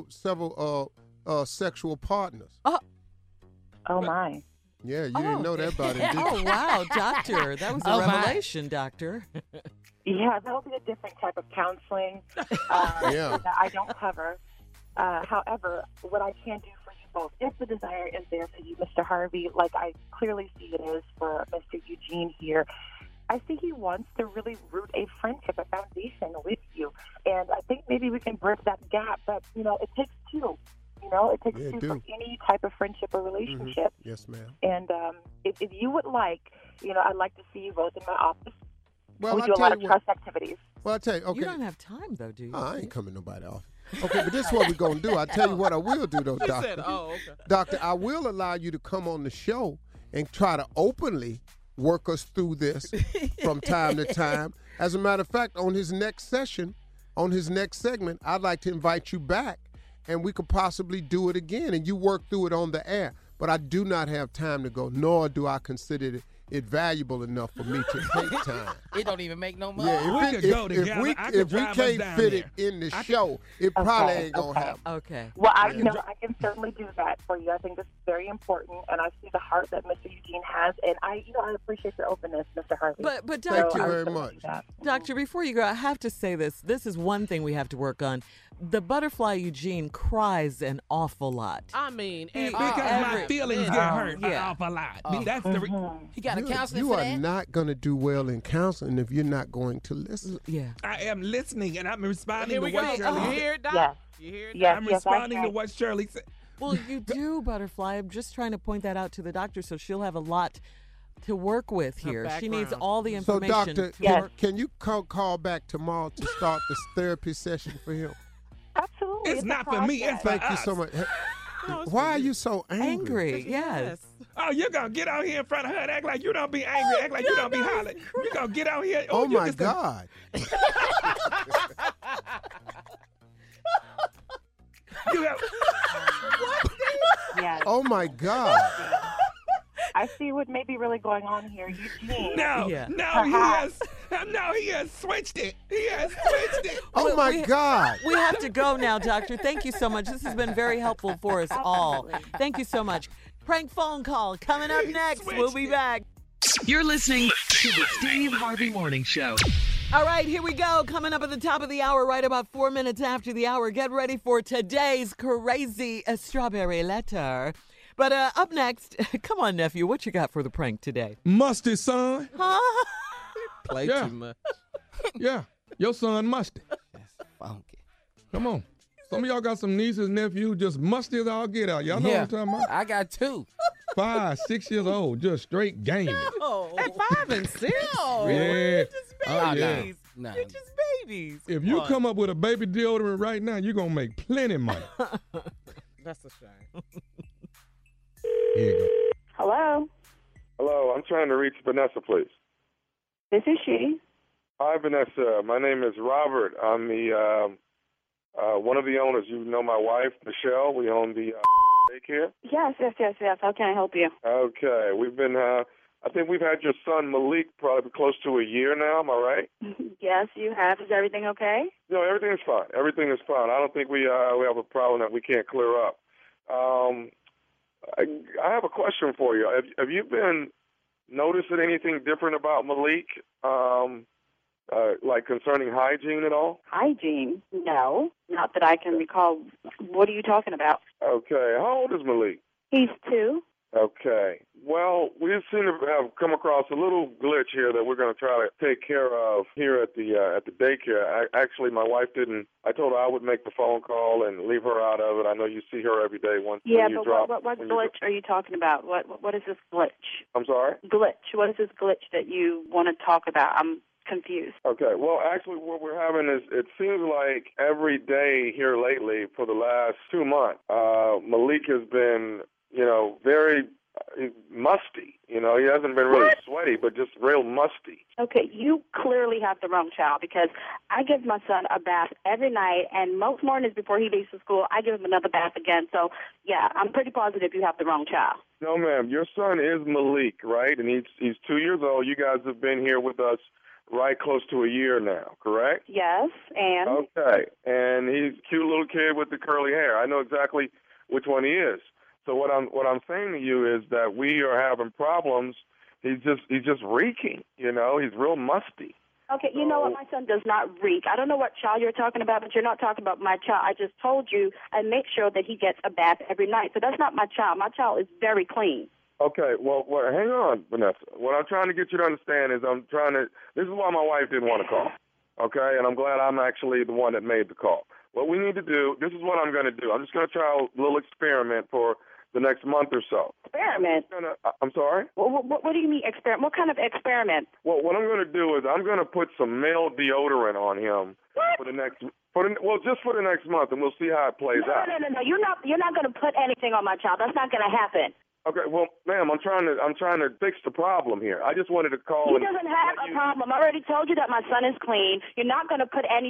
sexual partners. Oh, my. Yeah, you didn't know that about it, did you? Oh, wow, doctor. That was a revelation, doctor. Yeah, that'll be a different type of counseling that I don't cover. However, what I can do for you both, if the desire is there for you, Mr. Harvey, like I clearly see it is for Mr. Eugene here, I see he wants to really root a friendship, a foundation with you. And I think maybe we can bridge that gap. But, it takes two. It takes two for any type of friendship or relationship. Mm-hmm. Yes, ma'am. And if you would like, I'd like to see you both in my office. Well, we do a lot of trust activities. Well, I tell you, okay. You don't have time, though, do you? Oh, I ain't coming to nobody off. Okay, but this is what we're going to do. I tell you what I will do, though, Doctor. Said, oh, okay. Doctor, I will allow you to come on the show and try to openly work us through this from time to time. As a matter of fact, on his next session, on his next segment, I'd like to invite you back, and we could possibly do it again, and you work through it on the air. But I do not have time to go, nor do I consider it valuable enough for me to take time. It don't even make no money. Yeah, if we can't fit it in the show, it probably ain't gonna happen. Okay. Well, I can certainly do that for you. I think this is very important, and I see the heart that Mr. Eugene has, and I appreciate your openness, Mr. Harvey. But Thank Doctor, you very much. Doctor, before you go, I have to say this. This is one thing we have to work on. The butterfly Eugene cries an awful lot. I mean, because my feelings get hurt an yeah. awful lot. That's the He got a counselor You for are that? not going to do well in counseling if you're not going to listen. Yeah. I am listening, and I'm responding Here to we what go. Shirley You said. hear it, Doc? Yes. You hear it, Doc? Yes, I'm yes, responding I to what Shirley said. Well, you do, Butterfly. I'm just trying to point that out to the doctor so she'll have a lot to work with here. She needs all the So, information. Doctor, to can you call back tomorrow to start this therapy session for him? Absolutely. It's not for me. It's for Thank you us. so much. Why are you so angry? Yes. Oh, you're going to get out here in front of her and act like you don't be angry, act like you don't be hollering. You're going to get out here. Oh, you my just God. You have, Yes. Oh, my God. I see what may be really going on here. Eugene. no, Yeah. he has switched it. He has switched it. Oh, my God. We have to go now, Doctor. Thank you so much. This has been very helpful for us all. Thank you so much. Prank phone call coming up next. We'll be back. You're listening to the Steve Harvey Morning Show. All right, here we go. Coming up at the top of the hour, right about 4 minutes after the hour. Get ready for today's crazy strawberry letter. But up next, come on, nephew, what you got for the prank today? Musty son. Huh? Play Yeah. too much. Yeah, your son musty. That's funky. Come on. Some of y'all got some nieces, nephews, just musty as all get out. Y'all know what I'm talking about? I got 2. 5, 6 years old, just straight gaming. At 5 and 6? Yeah. You're just Oh, yeah. babies. No. You're just babies. If you come up with a baby deodorant right now, you're going to make plenty money. That's a shame. Here you go. Hello. Hello, I'm trying to reach Vanessa, please. This is she. Hi, Vanessa. My name is Robert. I'm the one of the owners. You know my wife, Michelle. We own the daycare. Yes. How can I help you? Okay, we've been. I think we've had your son Malik probably close to a year now. Am I right? Yes, you have. Is everything okay? No, everything is fine. Everything is fine. I don't think we have a problem that we can't clear up. I have a question for you. Have you been noticing anything different about Malik, like concerning hygiene at all? Hygiene? No, not that I can recall. What are you talking about? Okay. How old is Malik? He's 2. Okay. Well, we seem to have come across a little glitch here that we're going to try to take care of here at the daycare. Actually, my wife didn't. I told her I would make the phone call and leave her out of it. I know you see her every day. When Yeah, you but drop, what when glitch are you talking about? What is this glitch? I'm sorry? Glitch. What is this glitch that you want to talk about? I'm confused. Okay. Well, actually, what we're having is it seems like every day here lately for the last 2 months, Malik has been, very musty. He hasn't been really sweaty, but just real musty. Okay, you clearly have the wrong child because I give my son a bath every night, and most mornings before he leaves for school, I give him another bath again. So, yeah, I'm pretty positive you have the wrong child. No, ma'am. Your son is Malik, right? And he's 2 years old. You guys have been here with us right close to a year now, correct? Yes, and? Okay, and he's a cute little kid with the curly hair. I know exactly which one he is. So what I'm saying to you is that we are having problems. He's just reeking. He's real musty. Okay, you know what? My son does not reek. I don't know what child you're talking about, but you're not talking about my child. I just told you I make sure that he gets a bath every night. So that's not my child. My child is very clean. Okay, well, hang on, Vanessa. What I'm trying to get you to understand is this is why my wife didn't want to call, okay? And I'm glad I'm actually the one that made the call. What we need to do, this is what I'm going to do. I'm just going to try a little experiment for the next month or so, Experiment? I'm sorry? What do you mean experiment? What kind of experiment? Well, what I'm going to do is I'm going to put some male deodorant on him for the next just for the next month, and we'll see how it plays out. No. You're not going to put anything on my child. That's not going to happen. Okay, well, ma'am, I'm trying to fix the problem here. I just wanted to call. He doesn't have a problem. I already told you that my son is clean. You're not going to put any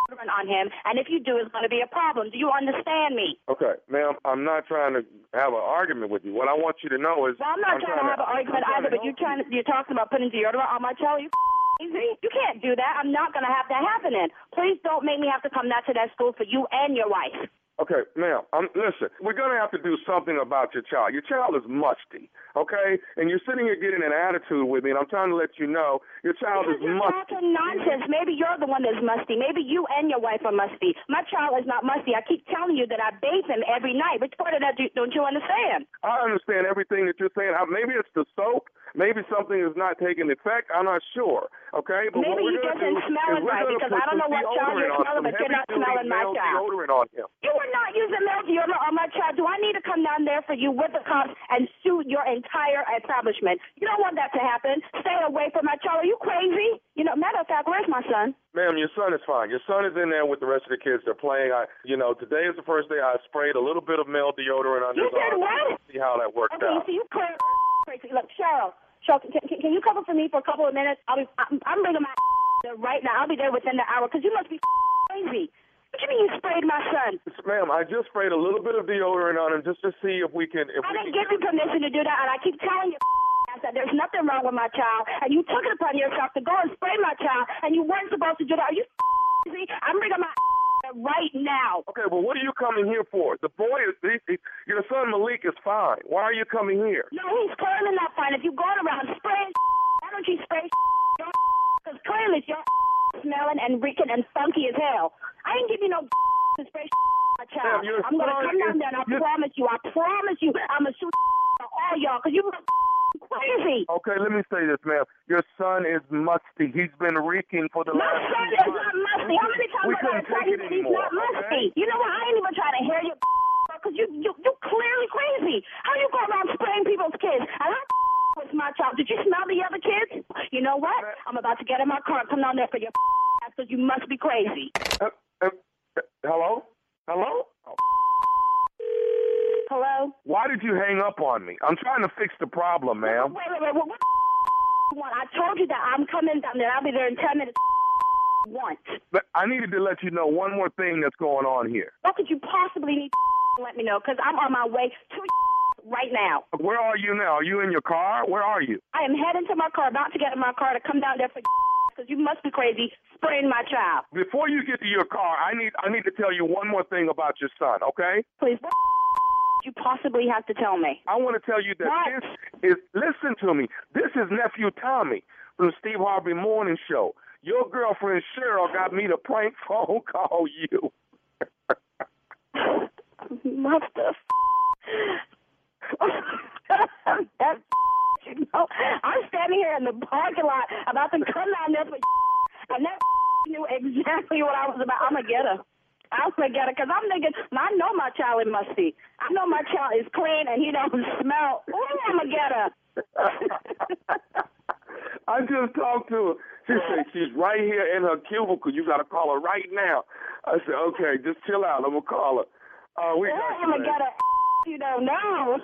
on him, and if you do, it's going to be a problem. Do you understand me? Okay, ma'am, I'm not trying to have an argument with you. What I want you to know is... Well, I'm not trying to have an argument either, but you're talking about putting deodorant on my child. You crazy? You can't do that. I'm not going to have that happening. Please don't make me have to come back to that school for you and your wife. Okay, ma'am, listen, we're going to have to do something about your child. Your child is musty, okay? And you're sitting here getting an attitude with me, and I'm trying to let you know your child is musty. You're talking nonsense. Maybe you're the one that's musty. Maybe you and your wife are musty. My child is not musty. I keep telling you that I bathe him every night. Which part of that don't you understand? I understand everything that you're saying. Maybe it's the soap. Maybe something is not taking effect. I'm not sure, okay? But maybe he doesn't smell it right, because I don't know what child you're smelling, but you're not smelling my child. Deodorant on him. You are not using male deodorant on my child. Do I need to come down there for you with the cops and sue your entire establishment? You don't want that to happen. Stay away from my child. Are you crazy? Matter of fact, where's my son? Ma'am, your son is fine. Your son is in there with the rest of the kids. They're playing. Today is the first day I sprayed a little bit of male deodorant on his arm. You did what? See how that worked out. Okay, so you crazy. Look, Cheryl, can you cover for me for a couple of minutes? I'm bringing my right now. I'll be there within the hour, because you must be crazy. What do you mean you sprayed my son? Ma'am, I just sprayed a little bit of deodorant on him just to see if we can... I didn't give you permission to do that, and I keep telling you that there's nothing wrong with my child, and you took it upon yourself to go and spray my child, and you weren't supposed to do that. Are you crazy? I'm bringing my right now. Okay, well, what are you coming here for? The boy is... your son Malik is fine. Why are you coming here? No, he's clearly not fine. If you're going around spraying, why don't you spray because clearly you're smelling and reeking and funky as hell. I ain't give you no to spray my child. I'm going to come down there, and I promise you, I'm going to shoot all y'all, because you crazy. Okay, let me say this, ma'am. Your son is musty. He's been reeking for the last 2 months. My son is not musty. How many times have I tell you that he's not musty? You know what? I ain't even trying to hear you, because you clearly crazy. How you go around spraying people's kids? And I was my child. Did you smell the other kids? You know what? I'm about to get in my car and come down there for your because you must be crazy. Hello? Hello? Hello? Why did you hang up on me? I'm trying to fix the problem, ma'am. Wait. What you want? I told you that I'm coming down there. I'll be there in 10 minutes. Once. But I needed to let you know one more thing that's going on here. What could you possibly need to let me know? Because I'm on my way to right now. Where are you now? Are you in your car? Where are you? I am heading to my car, about to get in my car to come down there for because you must be crazy spraying my child. Before you get to your car, I need to tell you one more thing about your son, okay? Please, what you possibly have to tell me? I want to tell you that this is, listen to me, this is Nephew Tommy from the Steve Harvey Morning Show. Your girlfriend Cheryl got me to prank phone call you. What the That's, I'm standing here in the parking lot about to come down there for and that knew exactly what I was about. I'm going to get her. Because I'm thinking, I know my child is musty. I know my child is clean and he don't smell. Ooh, I'm going to get her. I just talked to her. She said she's right here in her cubicle. You got to call her right now. I said, okay, just chill out. I'm going to call her. I'm going to get her. You don't know.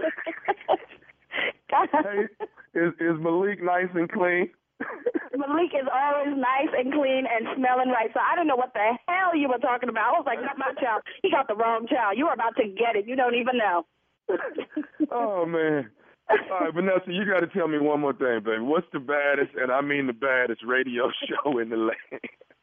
Hey, is Malik nice and clean? Malik is always nice and clean and smelling right. So I don't know what the hell you were talking about. I was like, not my child. He got the wrong child. You were about to get it. You don't even know. Oh, man. All right, Vanessa, you got to tell me one more thing, baby. What's the baddest, and I mean the baddest, radio show in the land?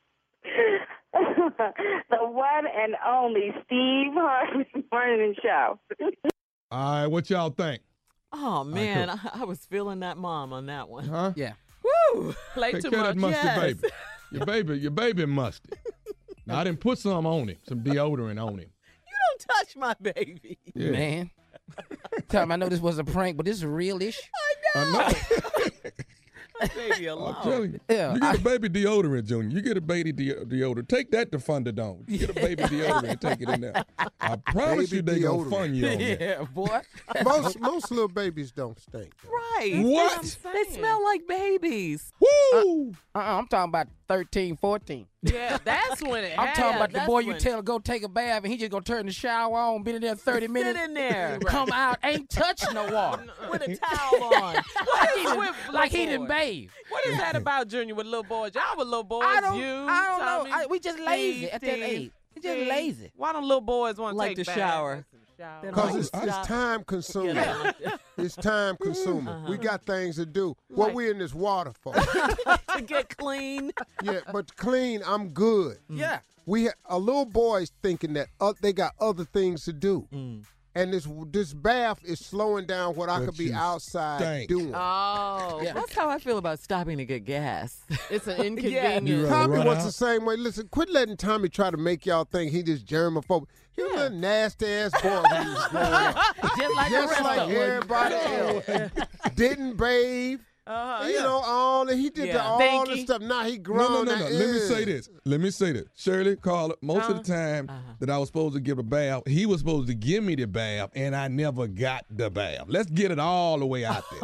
The one and only Steve Harvey Morning Show. All right, what y'all think? Oh, man, I was feeling that mom on that one. Huh? Yeah. Woo! Play Take too care of much. that musty baby. Your baby musty. Now, I didn't put some on him, some deodorant on him. You don't touch my baby. Yeah. Man. Tell him I know this was a prank, but this is real-ish. I know. Baby alone. I'm telling you. Yeah, You get a baby deodorant, Junior. You get a baby deodorant. Take that to Thunderdome. You get a baby deodorant and take it in there. I promise Baby you they going deodorant. to fund you on that. yeah, boy. Most little babies don't stink. Right. What? They smell like babies. Woo! I'm talking about 13, 14. Yeah, that's when it I'm happens. talking about the that's boy you when- tell to go take a bath and he just gonna turn the shower on, been in there 30 minutes. Sit in there. Come out, ain't touched no water. With a towel on. Like he didn't bathe. What is that about, Junior, with little boys? Y'all with little boys, I don't you, know. Tommy, We just lazy at that Steve, age. We just Steve. lazy. Why don't little boys want to Like take to baths? shower. Shower. Because it's Stop. time consuming. It's time consuming. We got things to do. What we in this water for? To get clean. Yeah, but clean, I'm good. Yeah. A little boy's thinking that they got other things to do. And this bath is slowing down what I But could be you outside stink. doing. Oh, Yeah. that's how I feel about stopping to get gas. It's an inconvenience. You rather Tommy run was out? the same way. Listen, quit letting Tommy try to make y'all think he just germaphobic. He was a little nasty ass boy when he was growing up. Just like the Just rest like of them. everybody else. Didn't bathe. You know, he did all the Thinky. stuff. Now he grown. No. Let me say this. Shirley, Carla, most of the time that I was supposed to give a bath, he was supposed to give me the bath, and I never got the bath. Let's get it all the way out there.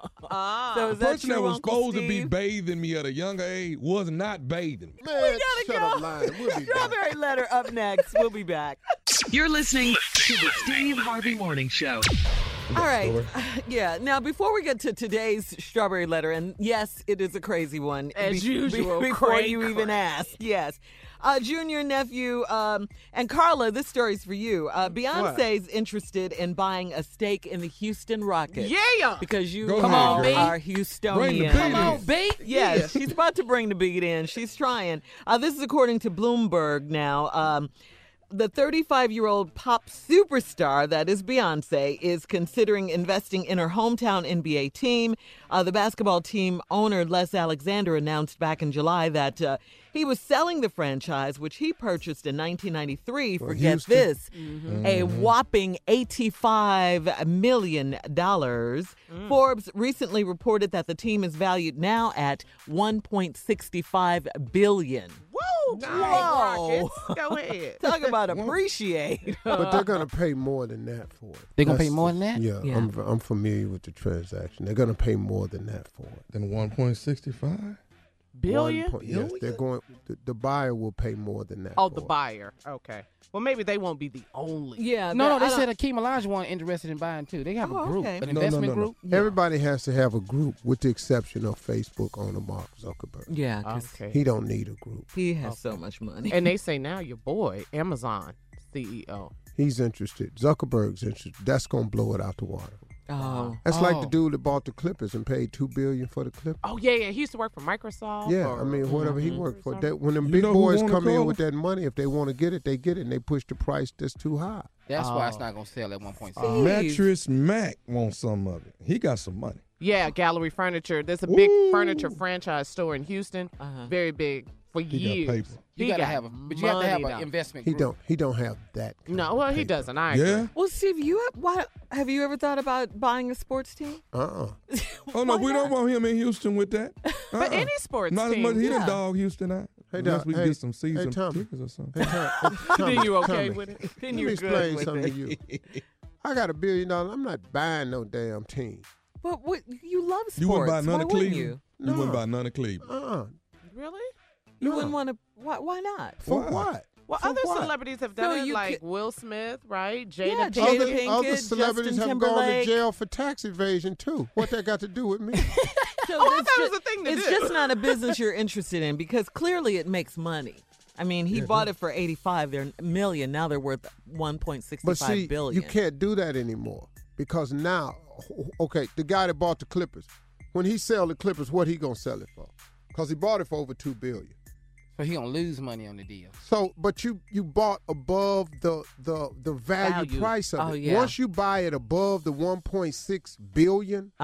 So is The that person true, that was Uncle supposed to be Steve? bathing me at a younger age was not bathing me. Man, gotta shut go. up, lying. We'll be back. Strawberry letter up next. We'll be back. You're listening to the Steve Harvey Morning Show. All right. Yeah. Now, before we get to today's strawberry letter, and yes, it is a crazy one. As usual, Before cray, you even cray. ask. Yes. Junior, nephew, and Carla, this story's for you. Beyonce's interested in buying a stake in the Houston Rockets. Yeah. Because you Go Come ahead, on, girl. B. are Bring the Houstonian. beat Come on, in. B. Yes, she's about to bring the beat in. She's trying. This is according to Bloomberg now. The 35-year-old pop superstar, that is Beyonce, is considering investing in her hometown NBA team. The basketball team owner, Les Alexander, announced back in July that he was selling the franchise, which he purchased in 1993, for, get Houston. this, a whopping $85 million. Forbes recently reported that the team is valued now at $1.65 billion. Woo! Whoa. Rockets. Go ahead. Talk about appreciate. But they're going to pay more than that for it. They gonna pay more than that? Yeah, Yeah. I'm familiar with the transaction. They're going to pay more than that for it. Then 1.65? Billion? Yes, they're going. The buyer will pay more than that. Oh, for the it. buyer. Okay. Well, maybe they won't be the only. Yeah. No, but they I said don't- Akeem Olajuwon interested in buying too. They have Oh, a group, okay. an No, investment no. group. Everybody has to have a group, with the exception of Facebook owner Mark Zuckerberg. Yeah, 'cause Okay. He don't need a group. he has so much money. And they say now your boy, Amazon CEO. He's interested. Zuckerberg's interested. That's gonna blow it out the water. Oh. That's like the Oh. dude that bought the Clippers and paid $2 billion for the Clippers. Oh, yeah. He used to work for Microsoft. Yeah, or- I mean, whatever he Mhm. worked for. Something. That, when them You big know who boys wanna come in call with that money, if they want to get it, they get it, and they push the price that's too high. That's why it's Oh. not gonna sell at 1.6. Steve. Mattress Mac wants some of it. He got some money. Yeah, Gallery Furniture. There's a big Woo. furniture franchise store in Houston. Very big for He got years. paper. You He gotta got have but you have to have money an now. investment He group. don't have that. kind No, of well, he paper. doesn't. I Yeah? agree. Well, Steve, have you ever thought about buying a sports team? Oh, no, Why we don't not? want him in Houston with that. But any sports Not team. as much. He done yeah. dog Houston out. Hey, Unless Doc, we hey, get some season Tommy. tickets or something. Hey, Tommy, Then you okay Tommy, with it? Then Let you're me good explain with something it. to you. I got $1 billion. I'm not buying no damn team. But what, you love sports. You wouldn't buy none Why of wouldn't Cleveland? you? You wouldn't buy none of Cleveland. Really? You No. wouldn't want to. Why not? For Why? what? Well, For other what? celebrities have So done it, you like could- Will Smith, right? Jada Yeah, Pinkett. Jada Other Pinkett, celebrities Justin have gone to Timberlake. jail for tax evasion too. What that got to do with me? So Oh, I it's thought it was ju- a thing to It's do. just not a business you're interested in because clearly it makes money. I mean, he bought it for $85 million. Now they're worth $1.65 But see, billion. you can't do that anymore because now, okay, the guy that bought the Clippers, when he sell the Clippers, what he gonna sell it for? Because he bought it for over $2 billion. So he gonna lose money on the deal. So, but you bought above the value price of it. Oh, yeah. Once you buy it above the 1.6 billion,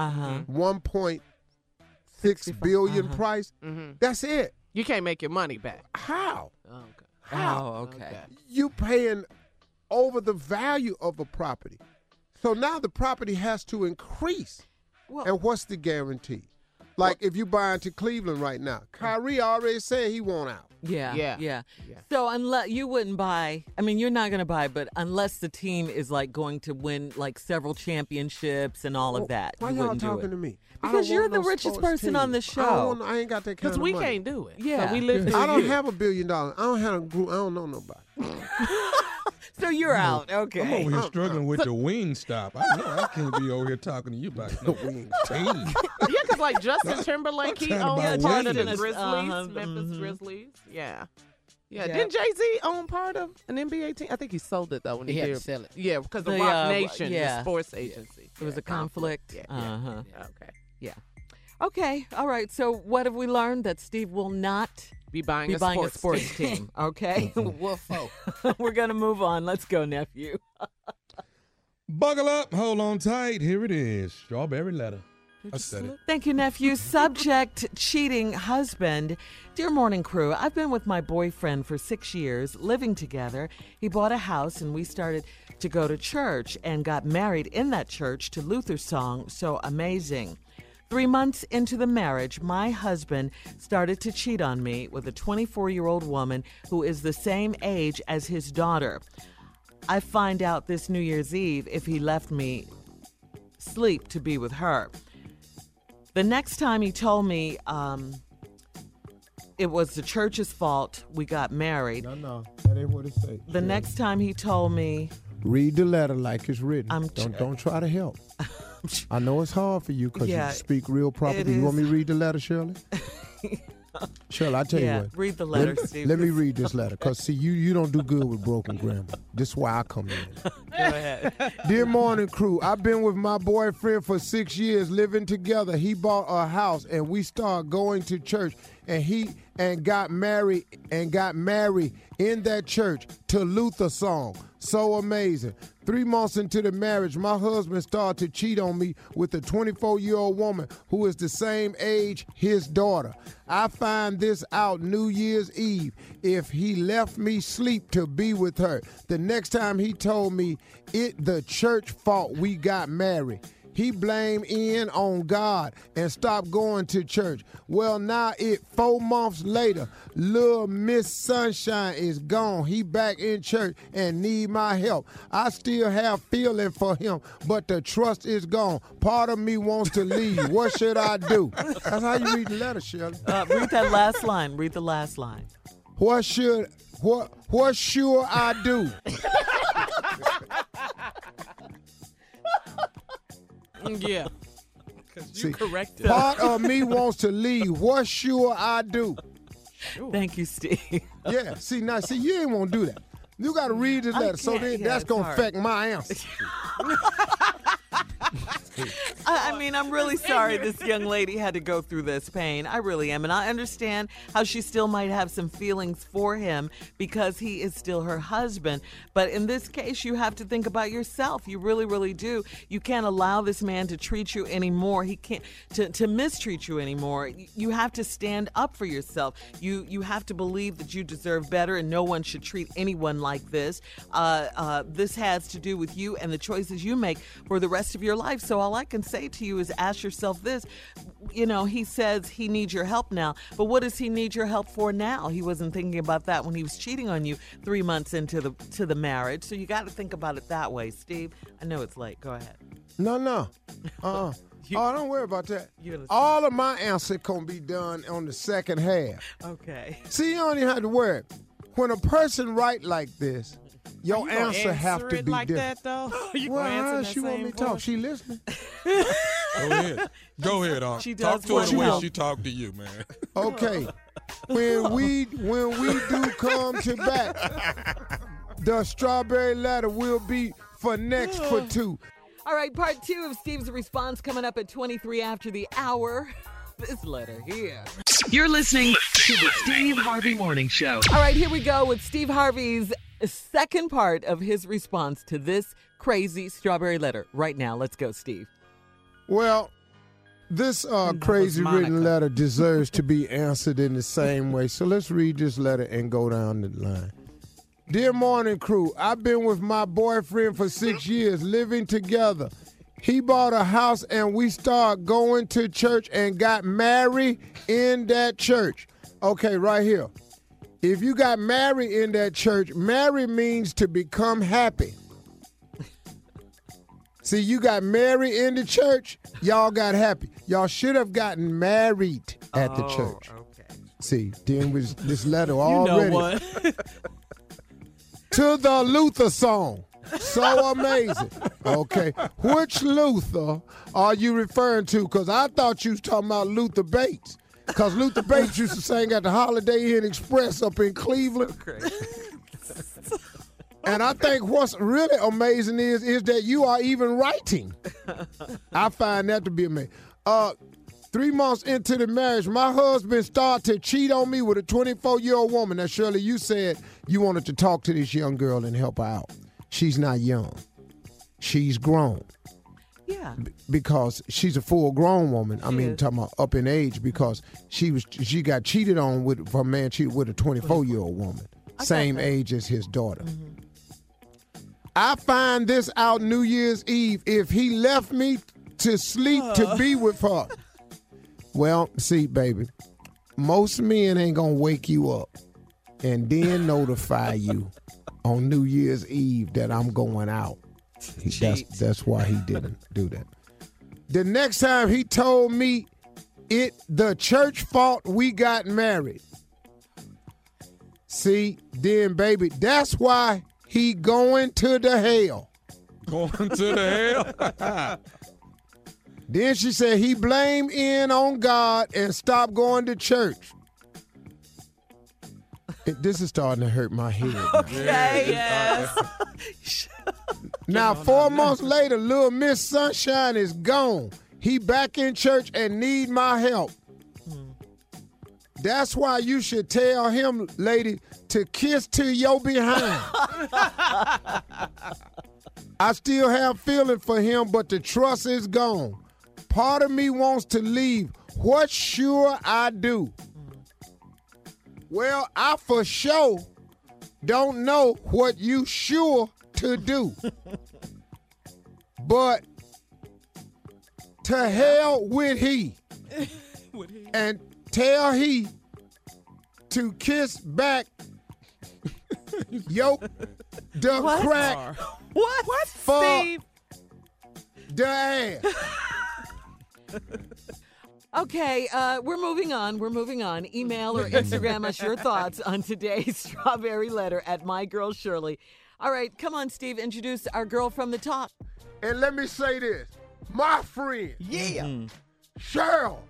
1.6 billion price, that's it. You can't make your money back. How? Okay. Oh, okay. You paying over the value of a property. So now the property has to increase. Well- And what's the guarantee? Like if you buy into Cleveland right now, Kyrie already said he won't out. Yeah. So unless you wouldn't buy, I mean, you're not going to buy, but unless the team is like going to win like several championships and all of that, Why you y'all wouldn't do talking it. to me? Because you're the richest person on the show. I ain't got that kind Because of we money. can't do it. Yeah. So we live through I don't you. have $1 billion. I don't have a group. I don't know nobody. So you're out. Okay. I'm over here struggling with the wing stop. I know I can't be over here talking to you about no wing stop. Yeah, because like Justin Timberlake, he I'm trying to owns buy part of the wings. Grizzlies, Memphis Grizzlies. Yeah. Didn't Jay-Z own part of an NBA team? I think he sold it, though, when he He had did. to sell it. Yeah, because of The, Rock Nation, yeah. the sports agency. It was a conflict. Yeah. Uh-huh. Okay. Yeah. Okay. All right. So what have we learned? That Steve will not Be buying a sports team. Okay. Woof-o. We're going to move on. Let's go, nephew. Buckle up, hold on tight. Here it is. Strawberry letter. I said it. Thank you, nephew. Subject, cheating husband. Dear morning crew, I've been with my boyfriend for 6 years, living together. He bought a house and we started to go to church and got married in that church to Luther's song, So Amazing. 3 months into the marriage, my husband started to cheat on me with a 24-year-old woman who is the same age as his daughter. I find out this New Year's Eve if he left me sleep to be with her. The next time he told me it was the church's fault we got married. No, that ain't what it says. The next time he told me, read the letter like it's written. Don't try to help. I know it's hard for you because Yeah, you speak real properly. it You want is. me to read the letter, Shirley? Shirley, I tell Yeah, you what. read the letter, Steve. Let me read this letter because, see, you don't do good with broken grammar. This is why I come in. Go ahead. Dear morning crew, I've been with my boyfriend for 6 years, living together. He bought a house and we started going to church and got married in that church to Luther song. So amazing. 3 months into the marriage, my husband started to cheat on me with a 24-year-old woman who is the same age his daughter. I find this out New Year's Eve if he left me sleep to be with her. The next time he told me the church fault we got married. He blamed Ian on God and stopped going to church. Well, now 4 months later, little Miss Sunshine is gone. He back in church and need my help. I still have feeling for him, but the trust is gone. Part of me wants to leave. What should I do? That's how you read the letter, Shirley. Read that last line. Read the last line. What should I do? Yeah. See, corrected. part of me wants to leave. What should I do? Thank you, Steve. Yeah, see, you ain't want to do that. You got to read the letter, so then that's going to affect my answer. I mean, I'm really sorry this young lady had to go through this pain. I really am. And I understand how she still might have some feelings for him because he is still her husband. But in this case, you have to think about yourself. You really, really do. You can't allow this man to treat you anymore. He can't to mistreat you anymore. You have to stand up for yourself. You have to believe that you deserve better and no one should treat anyone like this. This has to do with you and the choices you make for the rest of your life. So all I can say to you is ask yourself this. You know, he says he needs your help now, but what does he need your help for now? He wasn't thinking about that when he was cheating on you 3 months into the marriage. So you got to think about it that way, Steve. I know it's late. Go ahead. No. Oh, don't worry about that. All of my answer going to be done on the second half. Okay. See, you don't even have to worry. When a person write like this, your answer have to be like different. that, though? You Well, gonna answer how in she that want same me to talk? voice? She listening? Go ahead, Aunt. She Talk does to her the want- way she talked to you, man. Okay. When we do come to back, the strawberry letter will be for next for 2. All right, part 2 of Steve's response coming up at 23 after the hour. This letter here. You're listening to the Steve Harvey Morning Show. All right, here we go with Steve Harvey's second part of his response to this crazy strawberry letter. Right now, let's go, Steve. Well, this crazy written letter deserves to be answered in the same way. So let's read this letter and go down the line. Dear morning crew, I've been with my boyfriend for 6 years, living together. He bought a house and we started going to church and got married in that church. Okay, right here. If you got married in that church, marry means to become happy. See, you got married in the church, y'all got happy. Y'all should have gotten married at the church. Okay. See, then was this letter already. You know what? To the Luther song. So amazing. Okay. Which Luther are you referring to? Because I thought you was talking about Luther Bates. Because Luther Bates used to sing at the Holiday Inn Express up in Cleveland. And I think what's really amazing is that you are even writing. I find that to be amazing. 3 months into the marriage, my husband started to cheat on me with a 24-year-old woman. Now, Shirley, you said you wanted to talk to this young girl and help her out. She's not young. She's grown. Yeah. Because she's a full-grown woman. I mean, talking about up in age, because she got cheated on with a man cheated with a 24-year-old woman, same age as his daughter. Mm-hmm. I find this out New Year's Eve if he left me to sleep to be with her. Well, see, baby, most men ain't gonna wake you up and then notify you on New Year's Eve that I'm going out. That's why he didn't do that. The next time he told me the church fault we got married. See, then baby, that's why he going to the hell. Going to the hell? Then she said he blamed in on God and stopped going to church. This is starting to hurt my head. Okay. Yes. Now, 4 months later, little Miss Sunshine is gone. He back in church and need my help. That's why you should tell him, lady, to kiss to your behind. I still have feeling for him, but the trust is gone. Part of me wants to leave. What sure I do? Well, I for sure don't know what you sure to do. But to hell with he. And tell he to kiss back yo the What? crack What? for Steve? the ass. Okay, we're moving on. Email or Instagram us your thoughts on today's Strawberry Letter at My Girl Shirley. All right, come on, Steve. Introduce our girl from the top. And let me say this. My friend, Yeah. Cheryl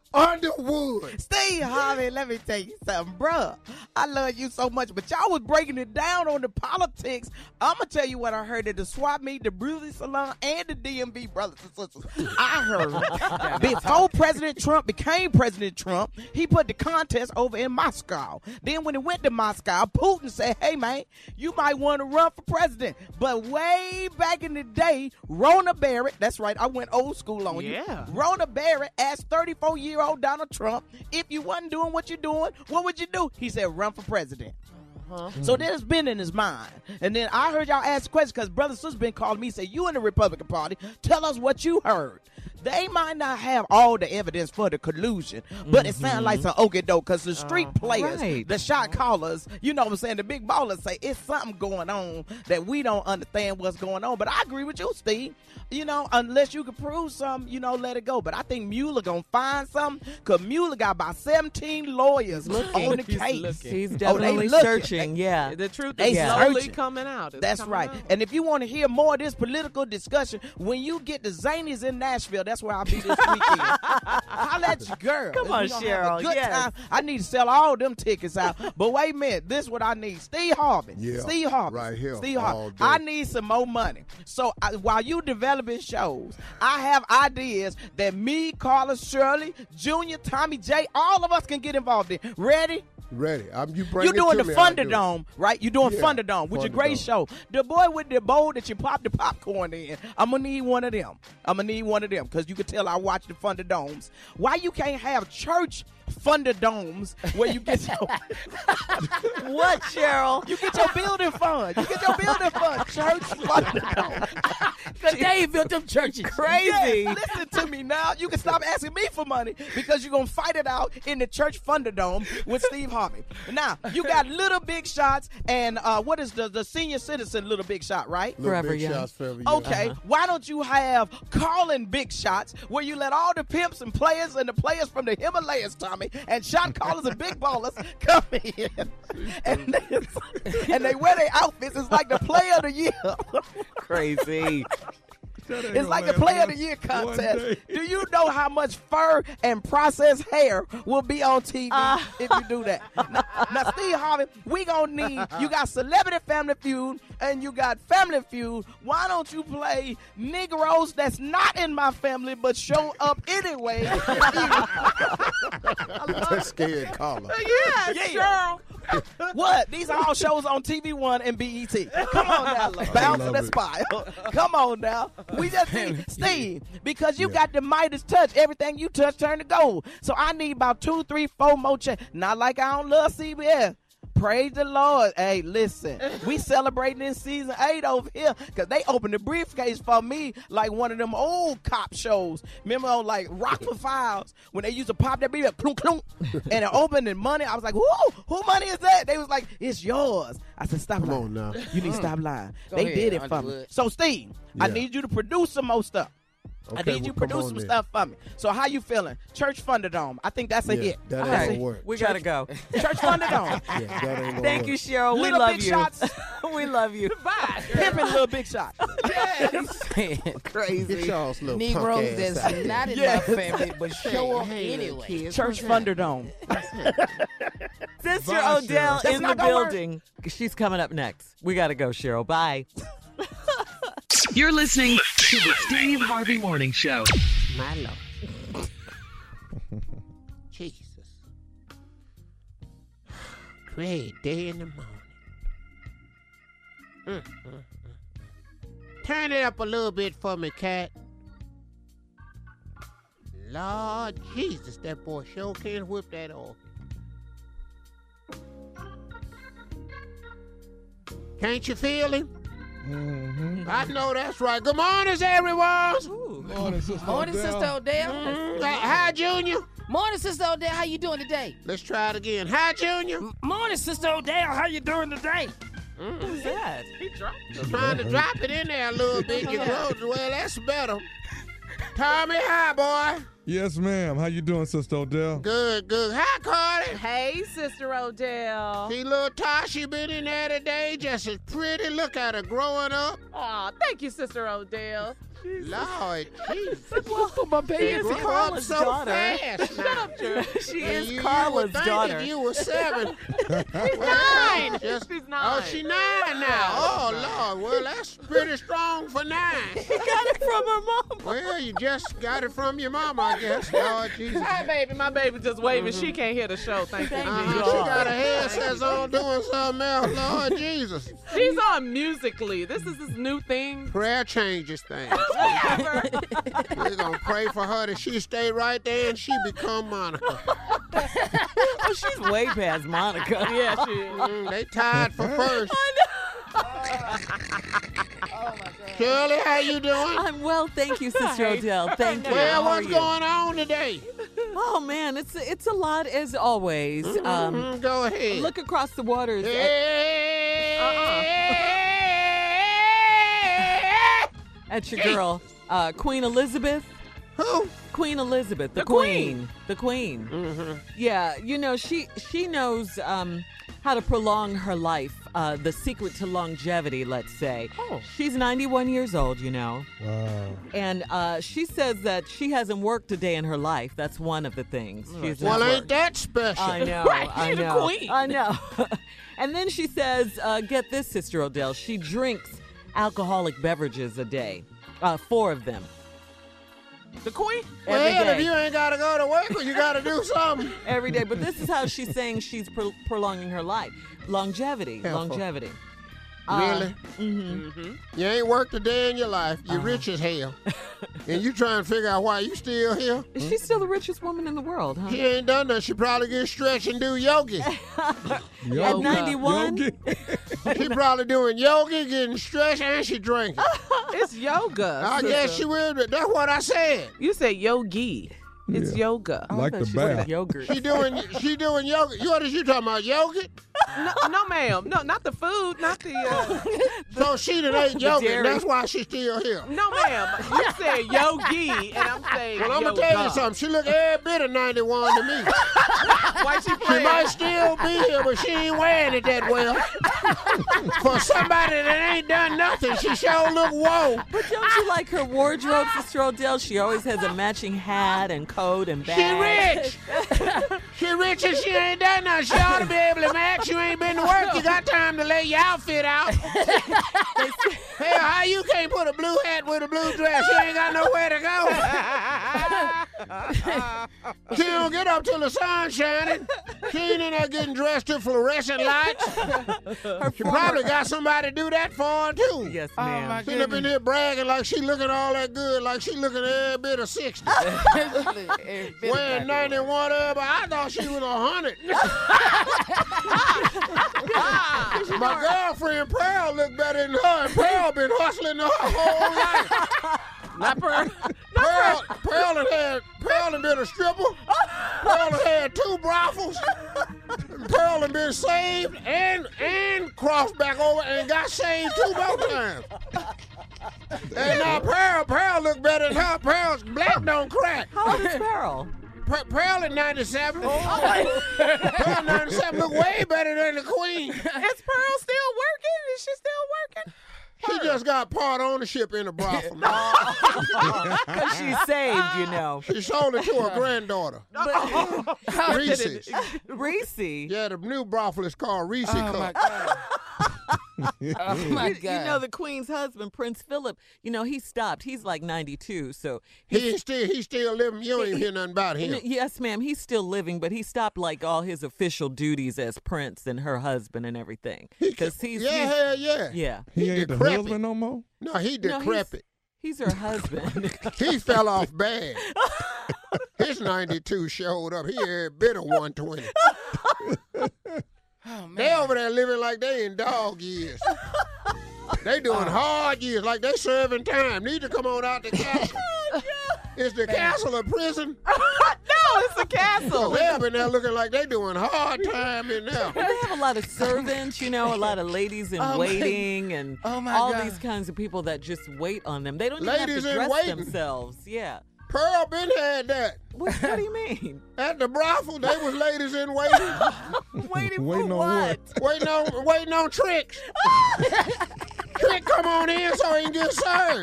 Underwood. Steve Harvey, let me tell you something, bruh. I love you so much, but y'all was breaking it down on the politics. I'm going to tell you what I heard at the swap meet, the Beauty Salon, and the DMV brothers and sisters. I heard before President Trump became President Trump, he put the contest over in Moscow. Then when it went to Moscow, Putin said, hey, man, you might want to run for president. But way back in the day, Rona Barrett, that's right, I went old school on you. Rona Barrett asked 34-year-old Donald Trump, if you wasn't doing what you're doing, what would you do? He said, run for president. So that's been in his mind. And then I heard y'all ask questions because Brother Sister's been calling me, say, you in the Republican Party, tell us what you heard. They might not have all the evidence for the collusion, but it sounds like some okey doke because the street players, the shot callers, you know what I'm saying, the big ballers say it's something going on that we don't understand what's going on. But I agree with you, Steve. You know, unless you can prove something, you know, let it go. But I think Mueller going to find something because Mueller got about 17 lawyers on the case. He's definitely searching, yeah. The truth They is slowly searching. coming out. It's That's coming right. out. And if you want to hear more of this political discussion, when you get the Zanies in Nashville, that's where I'll be this weekend. Holla at your girl. Come on, We gonna have a Cheryl, good yes. time. I need to sell all them tickets out. But wait a minute. This is what I need. Steve Harvey. Yeah, Steve Harvey. right here, Steve all Harvey. day. I need some more money. So while you developing shows, I have ideas that me, Carlos, Shirley, Junior, Tommy J, all of us can get involved in. Ready? Ready. You bring You're it doing to the me, I'll do it. Thunderdome, right? You're doing Yeah, Thunderdome, which is a great Thunderdome. show. The boy with the bowl that you pop the popcorn in. I'm going to need one of them. Because you can tell I watch the Thunderdomes. Why you can't have church Thunderdomes where you get your... What, Cheryl? You get your building fund. Church Thunderdome. Because they built them churches. Crazy. Yes, listen to me now. You can stop asking me for money because you're going to fight it out in the church Thunderdome with Steve Harvey. Now, you got Little Big Shots and what is the senior citizen Little Big Shot, right? Forever Young. Shots, Forever Young. Okay, why don't you have Calling Big Shots where you let all the pimps and the players from the Himalayas, Tommy, and shot callers and big ballers come in. And they wear their outfits. It's like the Player of the Year. Crazy. It's like the Player of the Year contest. Do you know how much fur and processed hair will be on TV if you do that? Now, Steve Harvey, we gonna need, you got Celebrity Family Feud and you got Family Feud. Why don't you play Negroes that's not in my family but show up anyway? That's scared caller. Yeah. What? These are all shows on TV1 and BET. Come on now, Bounce and Aspire. Come on now. We just need Steve, because you got the Midas touch. Everything you touch turn to gold. So I need about 2, 3, 4 more changes. Not like I don't love CBS. Praise the Lord. Hey, listen, we celebrating in season 8 over here because they opened the briefcase for me like one of them old cop shows. Remember on like Rockford Files when they used to pop that briefcase, clunk, clunk, and it opened in money. I was like, who money is that? They was like, it's yours. I said, stop lying. Come on now. You need to stop lying. Go They ahead, did it for Hollywood. me. So, Steve, I need you to produce some more stuff. I need you to produce some stuff for me. So how you feeling? Church Thunderdome. I think that's a hit. That ain't gonna work. We got to go. Church Thunderdome. Yeah, that ain't gonna Thank work. you, Cheryl. We Little love Big you. Shots. We love you. Bye. Pimpin' Little Big Shot. Get Crazy. y'all's little Negroes punk ass that's out there. not in Yes. my family, but show up anyway. Church Thunderdome. Sister Bye, Odell Cheryl. in the not gonna work. building. She's coming up next. We got to go, Cheryl. Bye. You're listening to the Steve Harvey Morning Show. My Lord. Jesus. Great day in the morning. Turn it up a little bit for me, cat. Lord Jesus, that boy sure can whip that organ. Can't you feel him? I know that's right. Good morning, everyone. Morning, Sister Morning, Odell. Sister Odell. Hi, Junior. Morning, Sister Odell. How you doing today? Let's try it again. Hi, Junior. Morning, Sister Odell. How you doing today? Who's that? Trying to drop it in there a little bit. Your clothes, well, that's better. Tommy, hi, boy. Yes, ma'am. How you doing, Sister Odell? Good, good. Hi, Cardi. Hey, Sister Odell. See little Tasha been in there today, just as pretty. Look at her growing up. Aw, thank you, Sister Odell. Lord, Jesus. My baby is Grow up Carla's so daughter. fast now. She You is Carla's would think daughter. If you were 7. Nine. Just, She's 9. Oh, she 9 now. Oh, Lord. Well, that's pretty strong for 9. She got it from her mom. Well, you just got it from your mama, I guess. Lord Jesus. Hi, baby. My baby just waving. She can't hear the show. Thank you. She got her headsets on doing something else. Lord Jesus. She's on Musically. This is this new thing. Prayer changes things. We're going to pray for her that she stay right there and she become Monica. Oh, she's way past Monica. Yeah, she is. They tied for first. Shirley, how you doing? I'm well, thank you, Sister Odell. Thank you. Well, How are what's you? going on today? Oh man, it's a lot as always. Go ahead. Look across the waters. At your girl, Queen Elizabeth. Who? Queen Elizabeth, the queen. The queen. Mm-hmm. Yeah, you know, she knows how to prolong her life, the secret to longevity, let's say. Oh. She's 91 years old, you know. Wow. And she says that she hasn't worked a day in her life. That's one of the things. She's Well, not ain't worked. that special? I know. Right, I she's the know. queen. I know. And then she says, get this, Sister Odell, she drinks alcoholic beverages a day, 4 of them. The queen? Every Well, day. if you ain't got to go to work, well, you got to do something. Every day. But this is how she's saying she's prolonging her life. Longevity. Careful. Longevity. Really? Mm-hmm. You ain't worked a day in your life. You're rich as hell. And you trying to figure out why you still here? She's still the richest woman in the world, huh? She ain't done that. She probably get stretched and do yogi. At 91? She probably doing yogi, getting stretched, and she drinking. It's yoga. I guess she will. That's what I said. You said yogi. It's yoga. Like the bath. Yogurt. She doing yoga. What is you talking about? Yogurt? No, ma'am. No, not the food. Not the. So she done ate yogurt. dairy. That's why she's still here. No, ma'am. You said yogi, and I'm saying Well, I'm yoga. gonna tell you something. She look every bit of 91 to me. Why she She playing? might still be here, but she ain't wearing it that well. For somebody that ain't done nothing, she sure look whoa. But don't you like her wardrobe, Sister Odell? She always has a matching hat and coat and bag. She rich. She rich and she ain't done nothing. She ought to be able to match. You ain't been to work. You got time to lay your outfit out. Hell, how you can't put a blue hat with a blue dress? You ain't got nowhere to go. She don't get up till the sun shining. She ain't in there getting dressed to fluorescent lights. She probably got somebody to do that for her, too. Yes, ma'am. She up in here bragging like she looking all that good, like she looking every bit of 60. Wearing 91 of, but I thought she was 100. My girlfriend Pearl looked better than her, and Pearl been hustling her whole life. Not Pearl. Pearl done been a stripper. Pearl done had 2 brothels. Pearl done been saved and crossed back over and got saved 2 more times. And now Pearl look better than her. Pearl's black don't crack. How old is Pearl? Pearl in 97. Pearl 97 look way better than the queen. Is Pearl still working? Is she still working? She just got part ownership in the brothel. Because she's saved, you know. She sold it to her granddaughter. Reese's. Reese? Yeah, the new brothel is called Reese Cup. My God. Oh, my God. You know, the Queen's husband, Prince Philip, you know, he stopped. He's like 92, so... He's still living. You don't even hear nothing about him. Yes, ma'am. He's still living, but he stopped, like, all his official duties as Prince and her husband and everything. Because Yeah. Yeah. He ain't the husband no more? No, he decrepit. He's her husband. He fell off bad. His 92 showed up. He had a bit of 120. Oh, man. They over there living like they in dog years. They doing hard years, like they serving time. Need to come on out the castle. Is the castle a prison? No, it's a castle. They up in there looking like they doing hard time in there. Well, they have a lot of servants, you know, a lot of ladies in waiting and all these kinds of people that just wait on them. They don't even Ladies have to in dress waiting. themselves. Yeah. Pearl been had that. What do you mean? At the brothel, they was ladies in waiting. Waiting on what? Waiting on Tricks. Trick come on in so he can get served.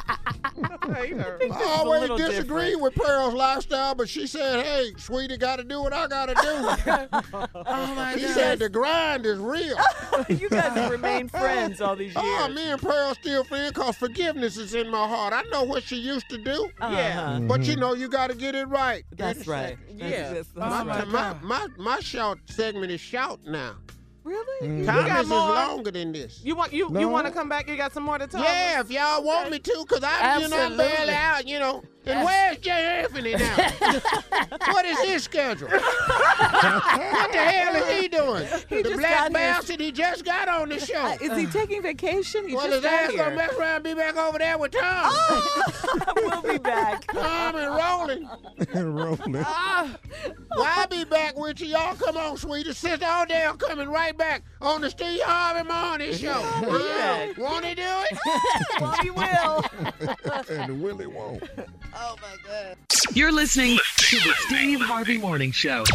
I always disagree with Pearl's lifestyle, but she said, hey, sweetie, got to do what I got to do. Oh, my She God. said the grind is real. You guys have remained friends all these years. Oh, me and Pearl still friends because forgiveness is in my heart. I know what she used to do. Yeah. But you know, you got to get it right. That's right. Yeah. My shout segment is shout now. Really? Thomas got is more? longer than this. You want to come back? You got some more to talk? Yeah, if y'all want me to, because I'm barely out, you know. And where's Jay Anthony now? What is his schedule? What the hell is he doing? The black bastard, he just got on the show. Is he taking vacation? He Well, just his got ass here. gonna mess around and be back over there with Tom. We'll be back. Tom and Roland. Rolling. Well, I'll be back with you. Y'all come on, sweetie. Sister Odell coming right back on the Steve Harvey Morning Show. Want to do it? Well, he will. And Willie won't. Oh, my God. You're listening to the Steve Harvey Morning Show.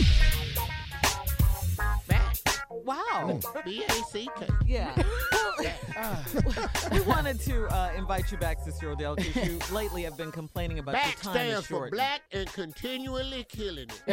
Wow. B-A-C-K. Yeah. We wanted to invite you back, Sister Odell, because you lately have been complaining about Back your time stands is for short. black and continually killing it.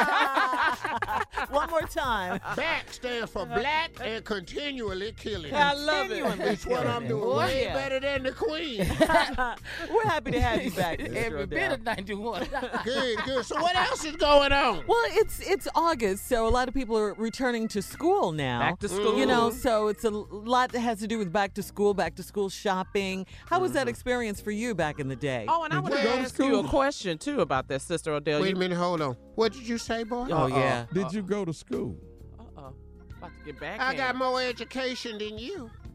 One more time. Back stands for black and continually killing it. I love it. It's what I'm doing way better than the queen. We're happy to have you back, Sister Every bit Odell. of 91. Good. So what else is going on? Well, it's August, so a lot of people are returning to school now. Back to school. You know, so it's a lot that has to do with back to school shopping. How was that experience for you back in the day? Oh, and I want to ask you a question, too, about that, Sister Odell. Wait a minute, hold on. What did you say, boy? Oh, yeah. Did you go to school? Uh-oh. About to get back I in. got more education than you.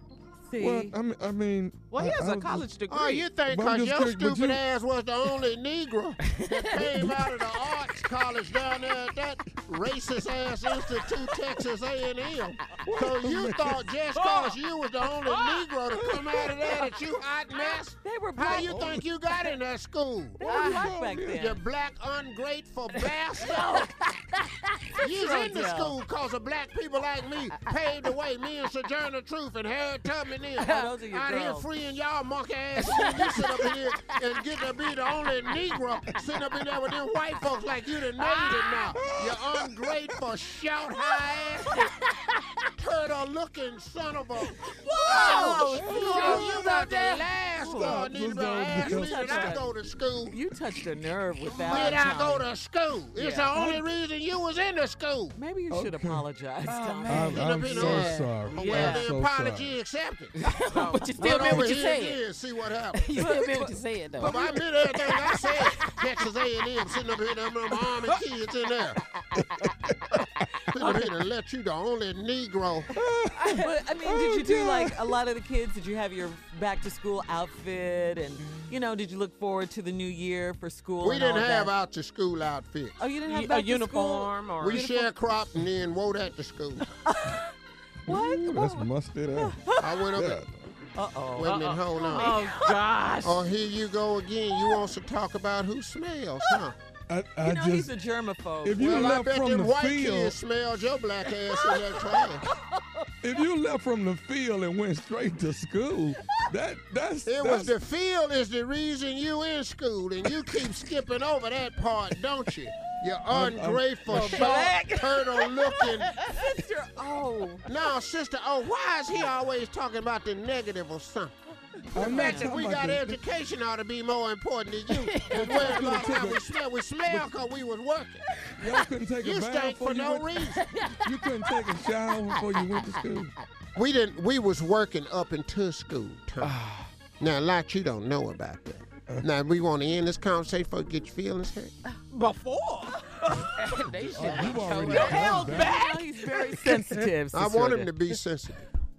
See? Well, I mean. Well, he has a was college just- degree. Oh, you think But I'm because just your curious, but stupid you- ass was the only Negro that came out of the arts college down there at that racist ass institute, Texas A&M. So you thought just because you was the only Negro to come out of that you hot mess? They were How black. you think you got in that school? They were black back You then. black ungrateful bastard. You was in the Odell. school because of black people like me paved the way. Me and Sojourner Truth and Harriet Tubman in. those are your out here girls. freeing y'all monkey ass. And you sit up here and get to be the only Negro sitting up in there with them white folks like you done made it now. You ungrateful, shout high ass, turtle looking son of a. Whoa! You got the last Whoa. one. Need to ask me You touched did I that. go to school? You touched a nerve with that. Did I go Tommy. to school? It's the only reason you was in the school. Maybe you should apologize, Tommy. I'm so sorry. Well, I'm the so apology accepted. But you still meant what you said. See what happens. You still meant what you said, though. But I meant everything I said. Texas A&M sitting up here, them army kids in there. Sitting up here to let you the only Negro. But, I mean, did you do like a lot of the kids? Did you have your back to school outfit? And, did you look forward to the new year for school? We and all didn't of have that? out to school outfits. Oh, you didn't have A back to uniform or We sharecropped and then wore that to school. What? That's musted up. I went up Yeah. there. Uh-oh. Wait a minute, hold on. Oh, gosh. Oh, here you go again. You want to talk about who smells, huh? I He's just. a germaphobe. If you Well, I left bet from them the white field, kids smelled your black ass in that trash. if you left from the field and went straight to school, that's It was the field is the reason you in school, and you keep skipping over that part, don't you? You ungrateful, short, turtle-looking. Sister, oh. No, sister, why is he always talking about the negative or something? The I'm not fact that talking we about got education ought to be more important than you. And worry about how we smell. We smell because we was working. Y'all couldn't take You a bath stank before for you no went. reason. You couldn't take a shower before you went to school. We didn't. We was working up into school time. Now, a lot you don't know about that. Now, we want to end this conversation before you get your feelings hurt. Before. They should You've already You're done held that. back. He's very sensitive. I want him to be sensitive.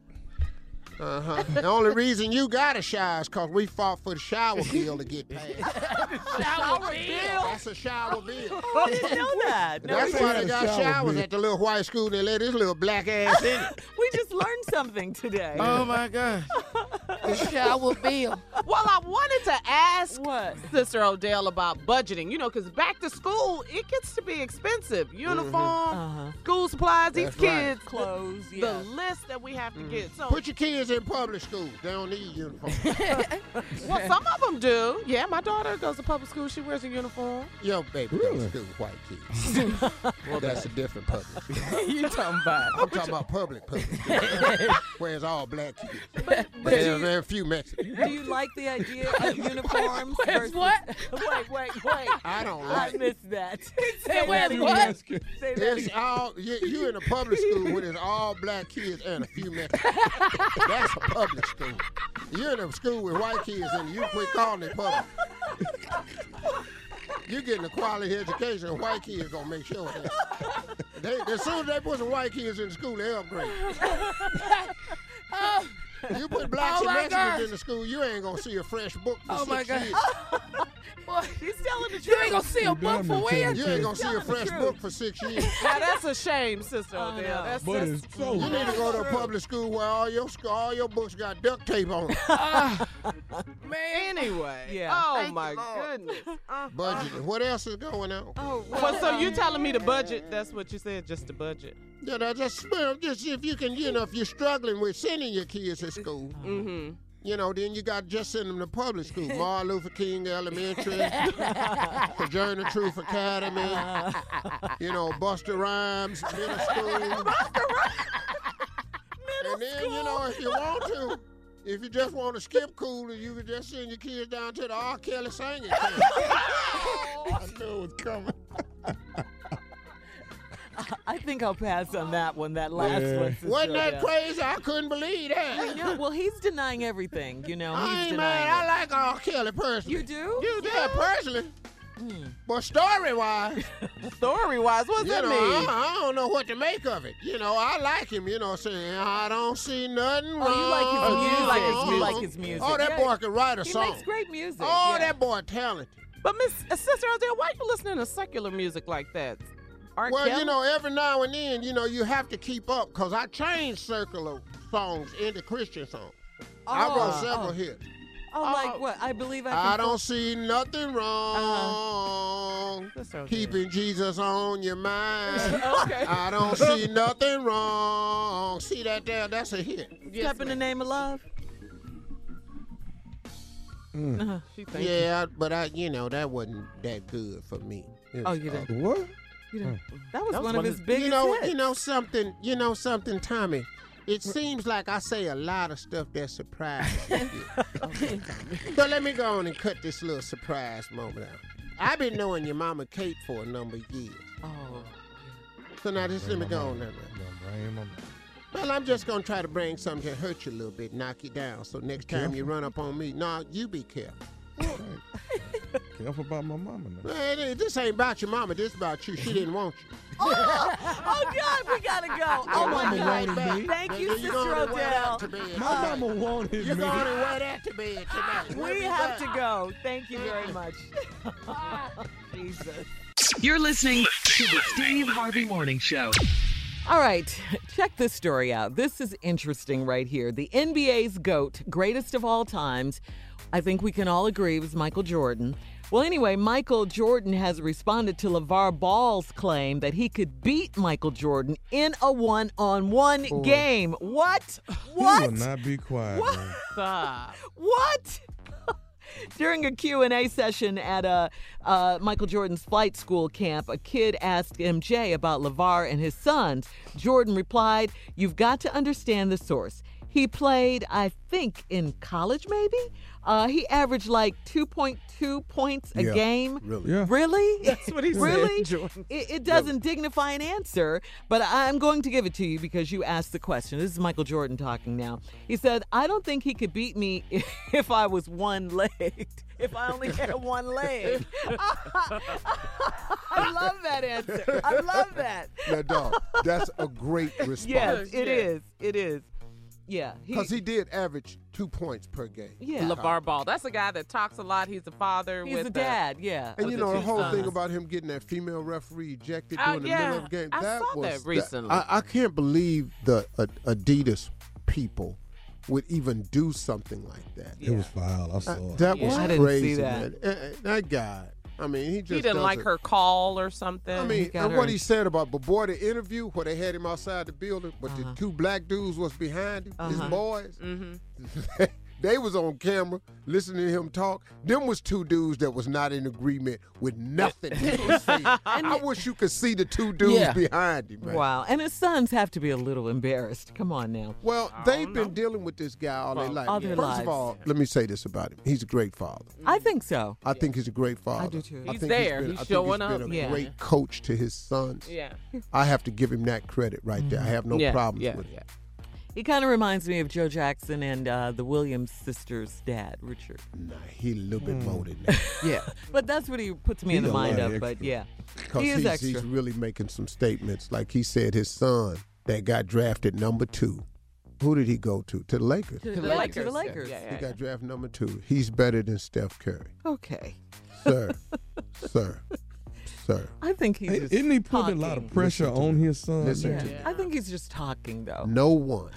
The only reason you got a shower is because we fought for the shower bill to get paid. Shower bill. That's a shower bill. I didn't know that. No, That's they why had they a got shower showers bill. at the little white school. They let this little black ass in it. we just learned something today. My God. The shower bill. Well, I wanted to ask What? Sister Odell about budgeting, because back to school, it gets to be expensive. Uniform, school supplies, these That's right. kids, Clothes, the yeah. list that we have to get. So, Put your kids in public school. They don't need uniforms. well, some of them do. Yeah, my daughter goes to public school. She wears a uniform. Yo, baby, Really? goes to school with white kids. Well, that's a different public school. You talking about? I'm talking about public school. Where it's all black kids. But There's a few Mexicans. do you like the idea of uniforms? versus... what? Wait. I don't I like it. missed that. Say where You what? asking. Say that It's again. all you in a public school where there's all black kids and a few Mexicans. That's a public school. You're in a school with white kids and you quit calling it public. You getting a quality education, and white kids gonna make sure of that. As soon as they put some white kids in school, they upgrade. You put blacks and my Mexicans gosh. in the school, you ain't gonna see a fresh book for Oh, my 6 God. years. He's telling the truth. You ain't gonna see a You book damn for near when? You ain't gonna see a telling the fresh truth. book for 6 years. Now, that's a shame, Sister Oh, Odell. no. That's But it's so. You need to go to a public school where all your books got duct tape on them. Man, anyway. Yeah. Oh, Thank my you, Lord. goodness. Budgeting. What else is going on? Oh, Well, so you telling me the budget? That's what you said, just the budget. Yeah, now just if you can, if you're struggling with sending your kids to school, Mm-hmm. then you got to just send them to public school. Martin Luther King Elementary, Sojourner Truth Academy, Buster Rhymes Middle School. And then, if you want to, if you just want to skip school, you can just send your kids down to the R. Kelly singing camp. I knew it was coming. I think I'll pass on that one, that last Yeah. one. Sister Wasn't that Odell. crazy? I couldn't believe that. Yeah, well, he's denying everything, I he's ain't denying mad. it. I like R. Kelly personally. You do? Yeah, personally. But story-wise, what's that mean? I don't know what to make of it. I like him, saying, I don't see nothing wrong. Oh, you like his music. You like his music. Oh, that boy can write a song. He makes great music. Oh, that boy talented. But Sister Adele, why are you listening to secular music like that? Well, every now and then, you have to keep up, because I changed secular songs into Christian songs. I wrote several hits. Oh, like what? I believe I can. I don't see nothing wrong. Keeping Jesus on your mind. Okay. I don't see nothing wrong. See that there? That's a hit. Step in the Name of Love. Yeah, but that wasn't that good for me. Oh, you didn't? What? That was one of his biggest hits. You know something, Tommy. It seems like I say a lot of stuff that surprises you. So let me go on and cut this little surprise moment out. I've been knowing your mama Kate for a number of years. Oh. So now just let me go on there. Well, I'm just going to try to bring something to hurt you a little bit, knock you down. So next time you run up on me, you be careful. Careful about my mama now. Man, this ain't about your mama. This about you. She didn't want you. Oh, God, we got to go. Oh, my God. Thank you, Sister Odell. My mama wanted me. You're going to wear that to bed tonight. We have to go. Thank you very much. Jesus. You're listening to the Steve Harvey Morning Show. All right, check this story out. This is interesting right here. The NBA's GOAT, greatest of all times, I think we can all agree, was Michael Jordan. Well, anyway, Michael Jordan has responded to LeVar Ball's claim that he could beat Michael Jordan in a one-on-one game. What? He will not be quiet, What? man. Stop. What? During a Q&A session at Michael Jordan's flight school camp, a kid asked MJ about LeVar and his sons. Jordan replied, "You've got to understand the source. He played, I think, in college maybe? He averaged like 2.2 points a game." Really? Yeah. Really? That's what he said, Really? Jordan. It doesn't dignify an answer, but I'm going to give it to you because you asked the question. This is Michael Jordan talking now. He said, "I don't think he could beat me if I was one-legged, if I only had one leg." I love that answer. I love that. Now, dog, that's a great response. Yes, it is. It is. Yeah. Because he did average 2 points per game. Yeah. LeVar Ball. That's a guy that talks a lot. He's a father. He's with a dad, yeah. And with you know, the two whole sons. thing about him getting that female referee ejected during the middle of the game, I that saw was that recently. I can't believe the Adidas people would even do something like that. It was foul. I saw it. That was I didn't crazy, see that. man. That guy. I mean, he just He didn't like doesn't- her call or something. I mean, got and her what in- he said about, but boy, the interview where they had him outside the building, but the two black dudes was behind him, his boys. They was on camera listening to him talk. Them was two dudes that was not in agreement with nothing he was saying. I wish you could see the two dudes behind him, man. Wow. And his sons have to be a little embarrassed. Come on now. Well, they've been dealing with this guy all their life. all their First lives. of all, let me say this about him. He's a great father. I think so. I think he's a great father. I do too. He's think there. been- He's I think showing he's been up. a Yeah. great coach to his sons. Yeah. I have to give him that credit right there. I have no problems with it. He kind of reminds me of Joe Jackson and the Williams sisters' dad, Richard. Nah, he a little bit more than that. Yeah. But that's what he puts me in the He's a mind lot of. But extra. yeah. Because He is he's extra. really making some statements. Like he said, his son that got drafted number 2. Who did he go to? To the Lakers. To the Lakers. He got drafted number 2. He's better than Steph Curry. Okay. Sir. Sir. I think he's just Isn't he putting a lot of pressure on his son? Listen man? to me. I think he's just talking, though. No one.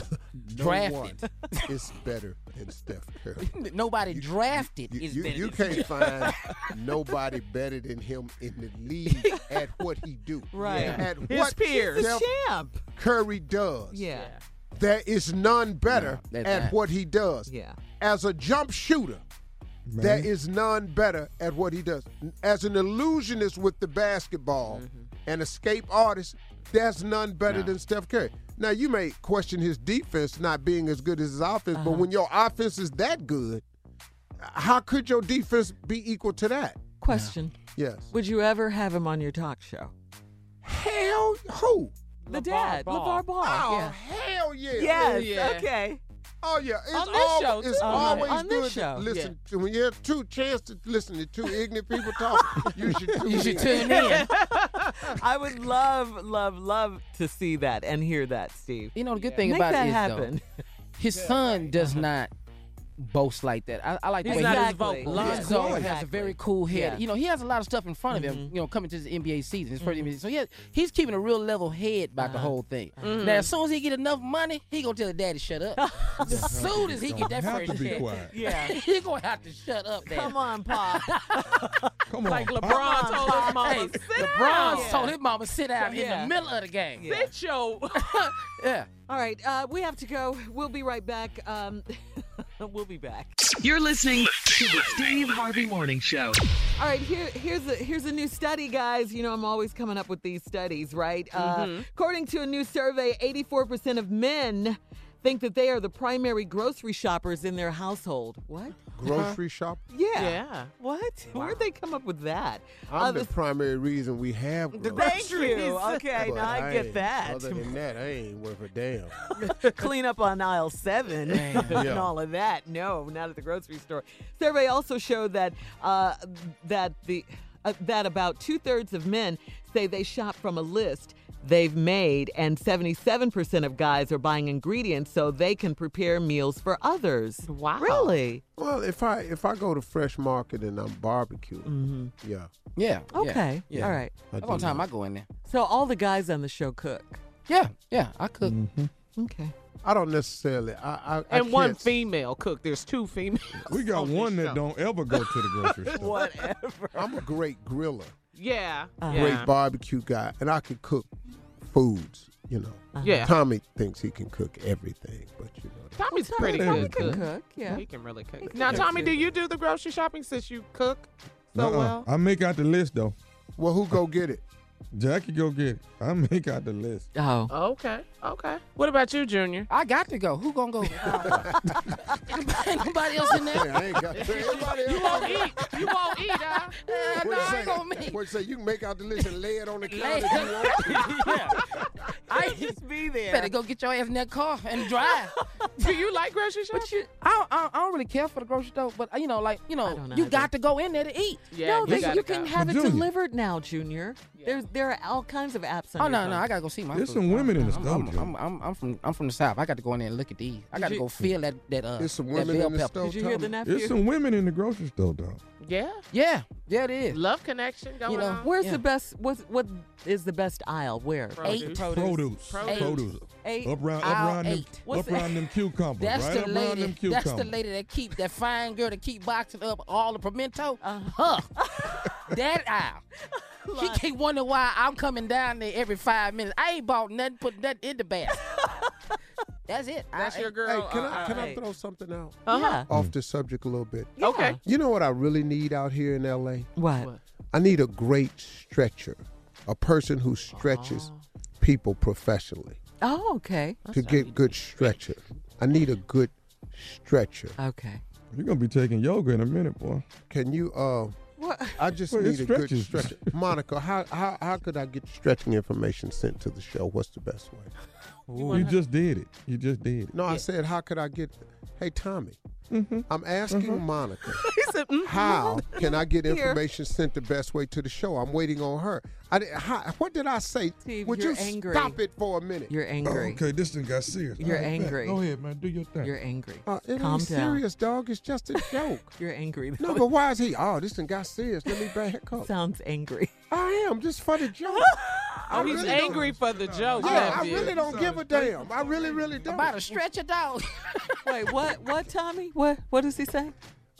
Drafted. is better than Steph Curry. Nobody drafted is better You than can't find nobody better than him in the league at what he do. Right. At His what peers. He's a Steph champ. Curry does. Yeah. There is none better that's at right. what he does. Yeah. As a jump shooter, there is none better at what he does. As an illusionist with the basketball, an escape artist, there's none better than Steph Curry. Now, you may question his defense not being as good as his offense, but when your offense is that good, how could your defense be equal to that? Question. Yes. Would you ever have him on your talk show? Hell, who? The LeVar dad, Ball. LeVar Ball. Oh, Yeah. hell yeah. Yes. Yeah. Okay. Oh yeah, it's, On this show, it's too. always On this good show. to listen to when you have two chance to listen to two ignorant people talk. You should tune in. I would love to see that and hear that, Steve. You know, the good thing Make about that it is, happen. though, his son does not boast like that. I like the way Exactly. Lonzo Yes. has a very cool head. Yeah. You know, he has a lot of stuff in front of him, you know, coming to the NBA season, his first NBA season. So he's keeping a real level head about the whole thing. Now, as soon as he get enough money, he gonna tell his daddy shut up. As soon as he get that have first to be check, quiet. Yeah. he gonna have to shut up. Daddy. Come on, Pop. Come on. Like LeBron told his mama, Hey, sit LeBron down. told his mama sit down in Yeah. the middle of the game. Sit your... Yeah. All right, we have to go. We'll be right back. We'll be back. You're listening to the Steve Harvey Morning Show. All right, here's a new study, guys. You know, I'm always coming up with these studies, right? According to a new survey, 84% of men think that they are the primary grocery shoppers in their household. What? Grocery shop. Yeah. What? Where'd they come up with that? I'm the primary reason we have groceries. Thank you. Okay, But now I get that. Other than that, I ain't worth a damn. Clean up on aisle 7 and Yeah. all of that. No, not at the grocery store. Survey also showed that that about 2/3 of men say they shop from a list they've made, and 77% of guys are buying ingredients so they can prepare meals for others. Wow. Really? Well, if I go to Fresh Market and I'm barbecuing, yeah. Yeah. Okay. Yeah. All right. I That's one do time that. I go in there. So all the guys on the show cook. Yeah, I cook. Okay. I don't necessarily. I And one can't- female cook. There's two females. We got on one this that show. don't ever go to the grocery store. Whatever. I'm a great griller, Yeah. great barbecue guy, and I can cook foods. You know. Yeah. Tommy thinks he can cook everything, but you know. Tommy's pretty Tommy good can cook. cook, yeah. He can really cook. Now, Tommy, do you do the grocery shopping since you cook so Nuh-uh. well? I make out the list though. Well, who go get it? Jackie go get it. I make out the list. Oh. Okay. What about you, Junior? I got to go. Who gonna go? Ain't nobody else in there. I ain't got everybody You else. won't eat. You won't eat, huh? No, I ain't gonna me. What you say? You can make out the list and lay it on the Lay counter if you want to. Yeah. I Just be there. better go get your ass in that car and drive. Do you like grocery shopping? I don't really care for the grocery store, but I don't you either. got to go in there to eat. Yeah, No, gotta you can go. have it Junior. delivered now, Junior. There are all kinds of apps on Oh your no, phone. I gotta go see my. There's food. some women in the I'm- store, I'm from the South. I got to go in there and look at these. I got to you- go feel that. There's some that women bell in the pepper. store. Did you hear the Tommy. nephew? There's some women in the grocery store though. Yeah. Yeah, it is. Love connection going on. Where's Yeah. the best? What is the best aisle? Where? Produce. Produce. Eight. Up around Aisle them, 8. What's up around them cucumbers. That's right the up around lady. them That's cucumbers. the lady that fine girl that keep boxing up all the pimento. Uh-huh. Her. That aisle. She keep wondering why I'm coming down there every 5 minutes. I ain't bought nothing, put nothing in the basket. That's it. That's your Hey, girl. can I hey. throw something out? Yeah. Off the subject a little bit. Okay. You know what I really need out here in L.A.? What? I need a great stretcher, a person who stretches people professionally Oh, okay. to get good stretcher. I need a good stretcher. Okay. You're gonna be taking yoga in a minute, boy. Can you? What? I just Well, it need a good stretches. stretcher. Monica, how could I get stretching information sent to the show? What's the best way? You just did it. You just did it. No, I said how could I get? Hey Tommy, Mm-hmm. I'm asking Monica. He said, How can I get Here. information sent the best way to the show? I'm waiting on her. What did I say? Steve, Would you're you angry. stop it for a minute? You're angry. Okay, this thing got serious. You're All right, angry. Go ahead, man. Do your thing. You're angry. It Calm ain't down. serious, dog. It's just a joke. You're angry. No, but why is he? Oh, this thing got serious. Let me back up. Sounds angry. I am just for the joke. oh, he's really angry for the joke. Yeah, I nephew. really don't give a damn. I really, really don't. About to stretch it out. Wait, what, Tommy? What does he say?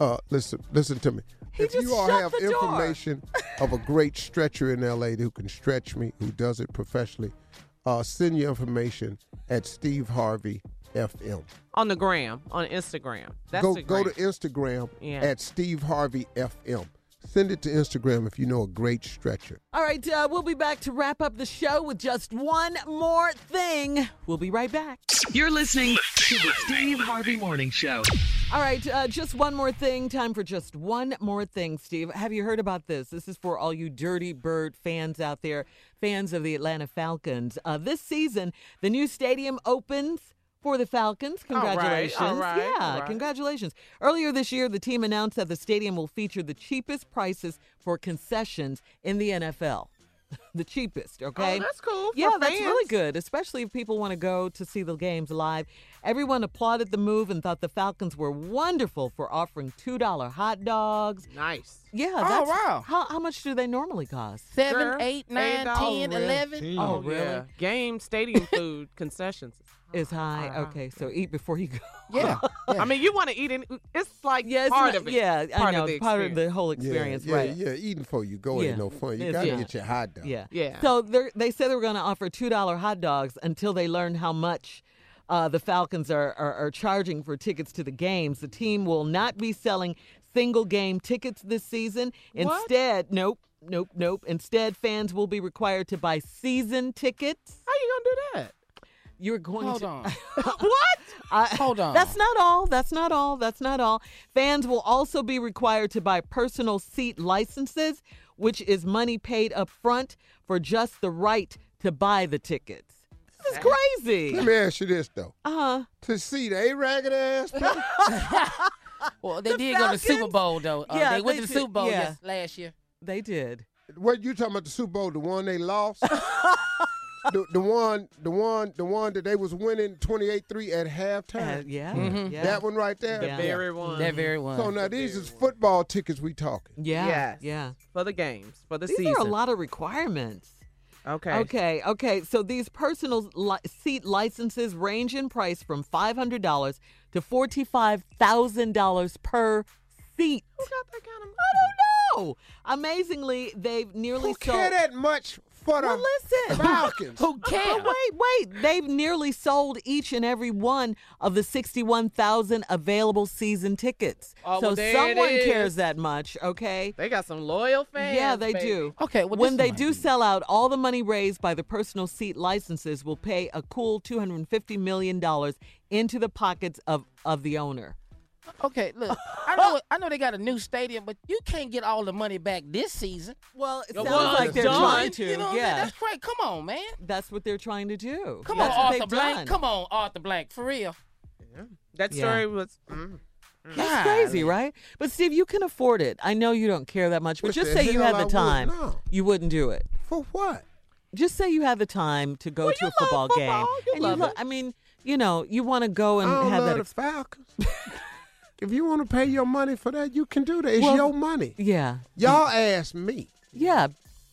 Listen to me. If just you all shut have the door. information of a great stretcher in LA who can stretch me, who does it professionally, send your information at Steve Harvey FM. On the gram, on Instagram. That's Go the to gram. Instagram Yeah. at Steve Harvey FM. Send it to Instagram if you know a great stretcher. All right, we'll be back to wrap up the show with just one more thing. We'll be right back. You're listening to the Steve Harvey Morning Show. All right, just one more thing. Time for just one more thing, Steve. Have you heard about this? This is for all you Dirty Bird fans out there, fans of the Atlanta Falcons. This season, the new stadium opens for the Falcons. Congratulations. All right. Yeah, congratulations. Earlier this year, the team announced that the stadium will feature the cheapest prices for concessions in the NFL. The cheapest, okay? Oh, that's cool. Yeah, for that's fans. really good, especially if people want to go to see the games live. Everyone applauded the move and thought the Falcons were wonderful for offering $2 hot dogs. Nice. Yeah, Oh, that's wow. How much do they normally cost? 7, Girl, 8, 9, $8, 10, 11. Oh, really? Yeah. Game, stadium food, concessions. Is high. Okay, so eat before you go. Yeah. I mean, you want to eat it. It's like It's part not- of it. Yeah, part I know. of the Part of the experience. whole experience, yeah, right? Yeah, eating before you go Yeah. ain't no fun. You It's got to not. get your hot dog. Yeah. Yeah. So they said they were going to offer $2 hot dogs until they learn how much the Falcons are charging for tickets to the games. The team will not be selling single game tickets this season. What? Instead, nope. Instead, fans will be required to buy season tickets. How you gonna do that? You're going Hold to on. What? Hold on. That's not all. Fans will also be required to buy personal seat licenses, which is money paid up front for just the right to buy the tickets. This is crazy. Let me ask you this, though. Uh-huh. To see the A-ragged ass play? Well, they did go to the Super Bowl, though. Yeah, they went they to the did. Super Bowl Yeah. last year. They did. What you talking about, the Super Bowl, the one they lost? the one that they was winning 28-3 at halftime? Yeah. Mm-hmm. Yeah. That one right there? Yeah. Very one. That very one. So now these is football tickets we talking. Yeah. Yes. Yeah. For the games, for the These season. are a lot of requirements. Okay. Okay. So these personal seat licenses range in price from $500 to $45,000 per seat. Who got that kind of money? I don't know. Amazingly, they've nearly Who care that much for the Well, listen. Falcons? Who cares? Wait. They've nearly sold each and every one of the 61,000 available season tickets. Oh, so well, there it someone is. cares that much, okay? They got some loyal fans. Yeah, they baby. do. Okay, well, when this they might do be- sell out, all the money raised by the personal seat licenses will pay a cool $250 million into the pockets of the owner. Okay, look, I know they got a new stadium, but you can't get all the money back this season. Well, it The sounds one's like they're done. trying to. You know what I mean? Yeah, That's crazy. Come on, man. that's what they're trying to do. Come That's on, what Arthur they've Blank. done. Come on, Arthur Blank. For real. That Yeah. story was. That's crazy, right? But Steve, you can afford it. I know you don't care that much, but What just the say you hell had I the would? time. No. You wouldn't do it. For what? Just say you had the time to go to a football game. You love it. I mean, you want to go and I don't have love that. the Falcons. If you want to pay your money for that, you can do that. It's Well, your money. Yeah. Y'all ask me. Yeah.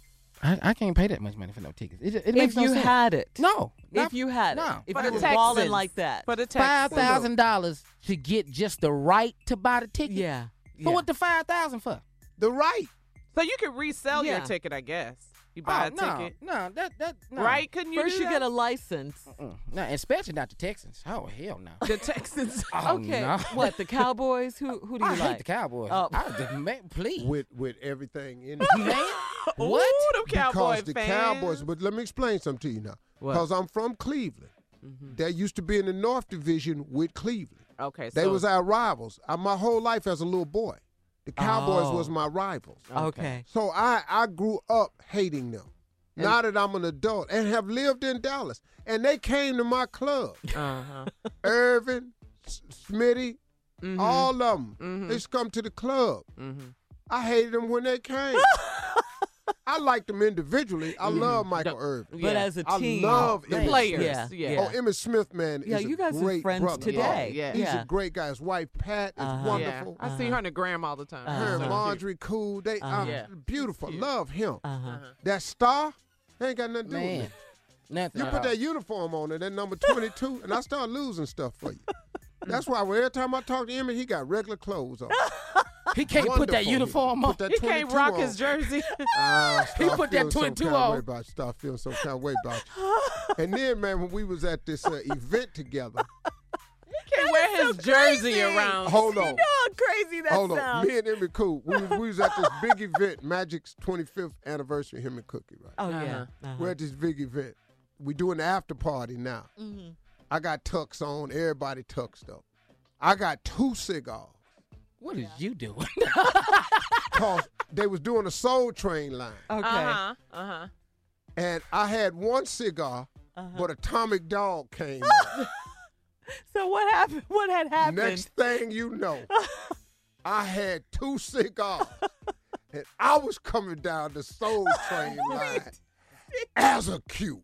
I can't pay that much money for no tickets. It If makes no you sense. had it. No. If you had no. it. If For you the were balling Texans. like that. For the Texans. $5,000 to get just the right to buy the ticket. Yeah. For what the $5,000 for? The right. So you can resell your Yeah. ticket, I guess. You buy a no, ticket. no, no. Right? Couldn't you First do you that? get a license. No, especially not the Texans. Oh hell no. The Texans. Oh, Okay. no. What, the Cowboys? Who do you I like? hate the Cowboys. Oh. Please. With everything in it. Man, What? Ooh, them Cowboy Because the fans. Cowboys, but let me explain something to you now. What? Because I'm from Cleveland. They used to be in the North Division with Cleveland. Okay, They so was our rivals. My whole life as a little boy, the Cowboys Oh. was my rivals. Okay. So I grew up hating them. Now that I'm an adult and have lived in Dallas, and they came to my club, uh-huh. Irvin, Smitty, all of them. They used to come to the club. I hated them when they came. I liked them individually. I love Michael Irvin. But as a team. I love The Emmitt players. Smith. Yeah. Oh, Emmett Smith, man, Yeah, is you a guys are great friends brother. today. Yeah. He's Yeah. a great guy. His wife, Pat, is wonderful. I see her on the gram all the time. Her and So Marjorie Cool, they are Yeah. beautiful. Love him. Uh-huh. That star, ain't got nothing to do with man. it. Nothing. You at put all. that uniform on it, that number 22, and I start losing stuff for you. That's why every time I talk to Emmett, he got regular clothes on. He can't put that Wonderful. uniform on. Put that He can't 22 rock on. his jersey. He put that 22 on. Start feeling some kind of way about you. And then, man, when we was at this event together, He can't wear his jersey around. hold on. how crazy that Hold on. sounds. Me and Emmett Cool, we was at this big event, Magic's 25th anniversary, him and Cookie, right? Oh, yeah. We're at this big event. We doing the after party now. I got tux on. Everybody tuxed up. I got 2 cigars. What is you doing? Cause they was doing a Soul Train line. Okay. Uh-huh. And I had 1 cigar, Uh-huh. but Atomic Dog came out. So what happened? What had happened? Next thing you know, I had 2 cigars, and I was coming down the Soul Train line as a Q.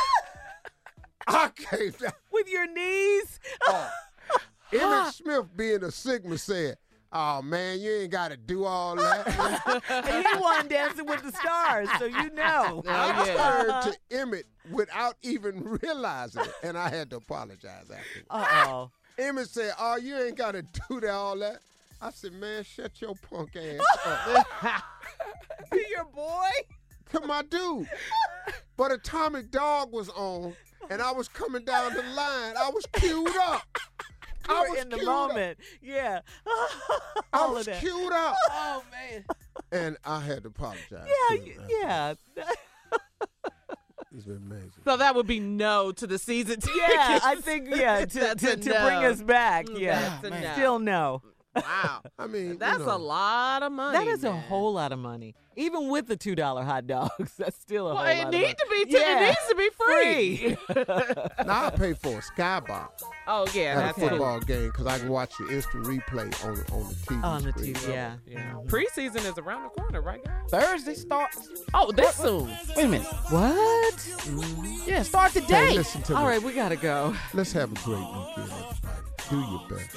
I came down. With your knees? Emmett Smith, being a Sigma, said, "Oh, man, you ain't got to do all that." And you won Dancing with the Stars, so you know. I turned to Emmett without even realizing it, and I had to apologize after. Uh-oh. Emmett said, "Oh, you ain't got to do all that." I said, "Man, shut your punk ass up." To your boy? To my dude. But Atomic Dog was on, and I was coming down the line. I was queued up. I was in the moment. Yeah. I was queued up. Oh, man. And I had to apologize. Yeah. It's been amazing. So that would be no to the season tickets. Yeah, I think, to bring us back. Yeah. That's a no. Still no. Wow. I mean, that's a lot of money. That is a whole lot of money. Even with the $2 hot dogs, that's still a whole lot of money. It needs to be free. Now I pay for a skybox. Oh, yeah. At a football game because I can watch the instant replay on the TV. On the screen. TV, yeah. Preseason is around the corner, right, guys? Thursday starts. Oh, this soon. Wait a minute. What? Yeah, start today. Hey, listen to All me. right, we got to go. Let's have a great weekend, everybody. Do your best.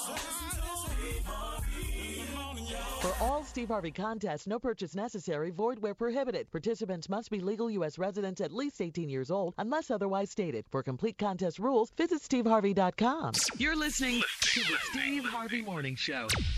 For all Steve Harvey contests, no purchase necessary, void where prohibited. Participants must be legal U.S. residents at least 18 years old, unless otherwise stated. For complete contest rules, visit steveharvey.com. You're listening to the Steve Harvey Morning Show.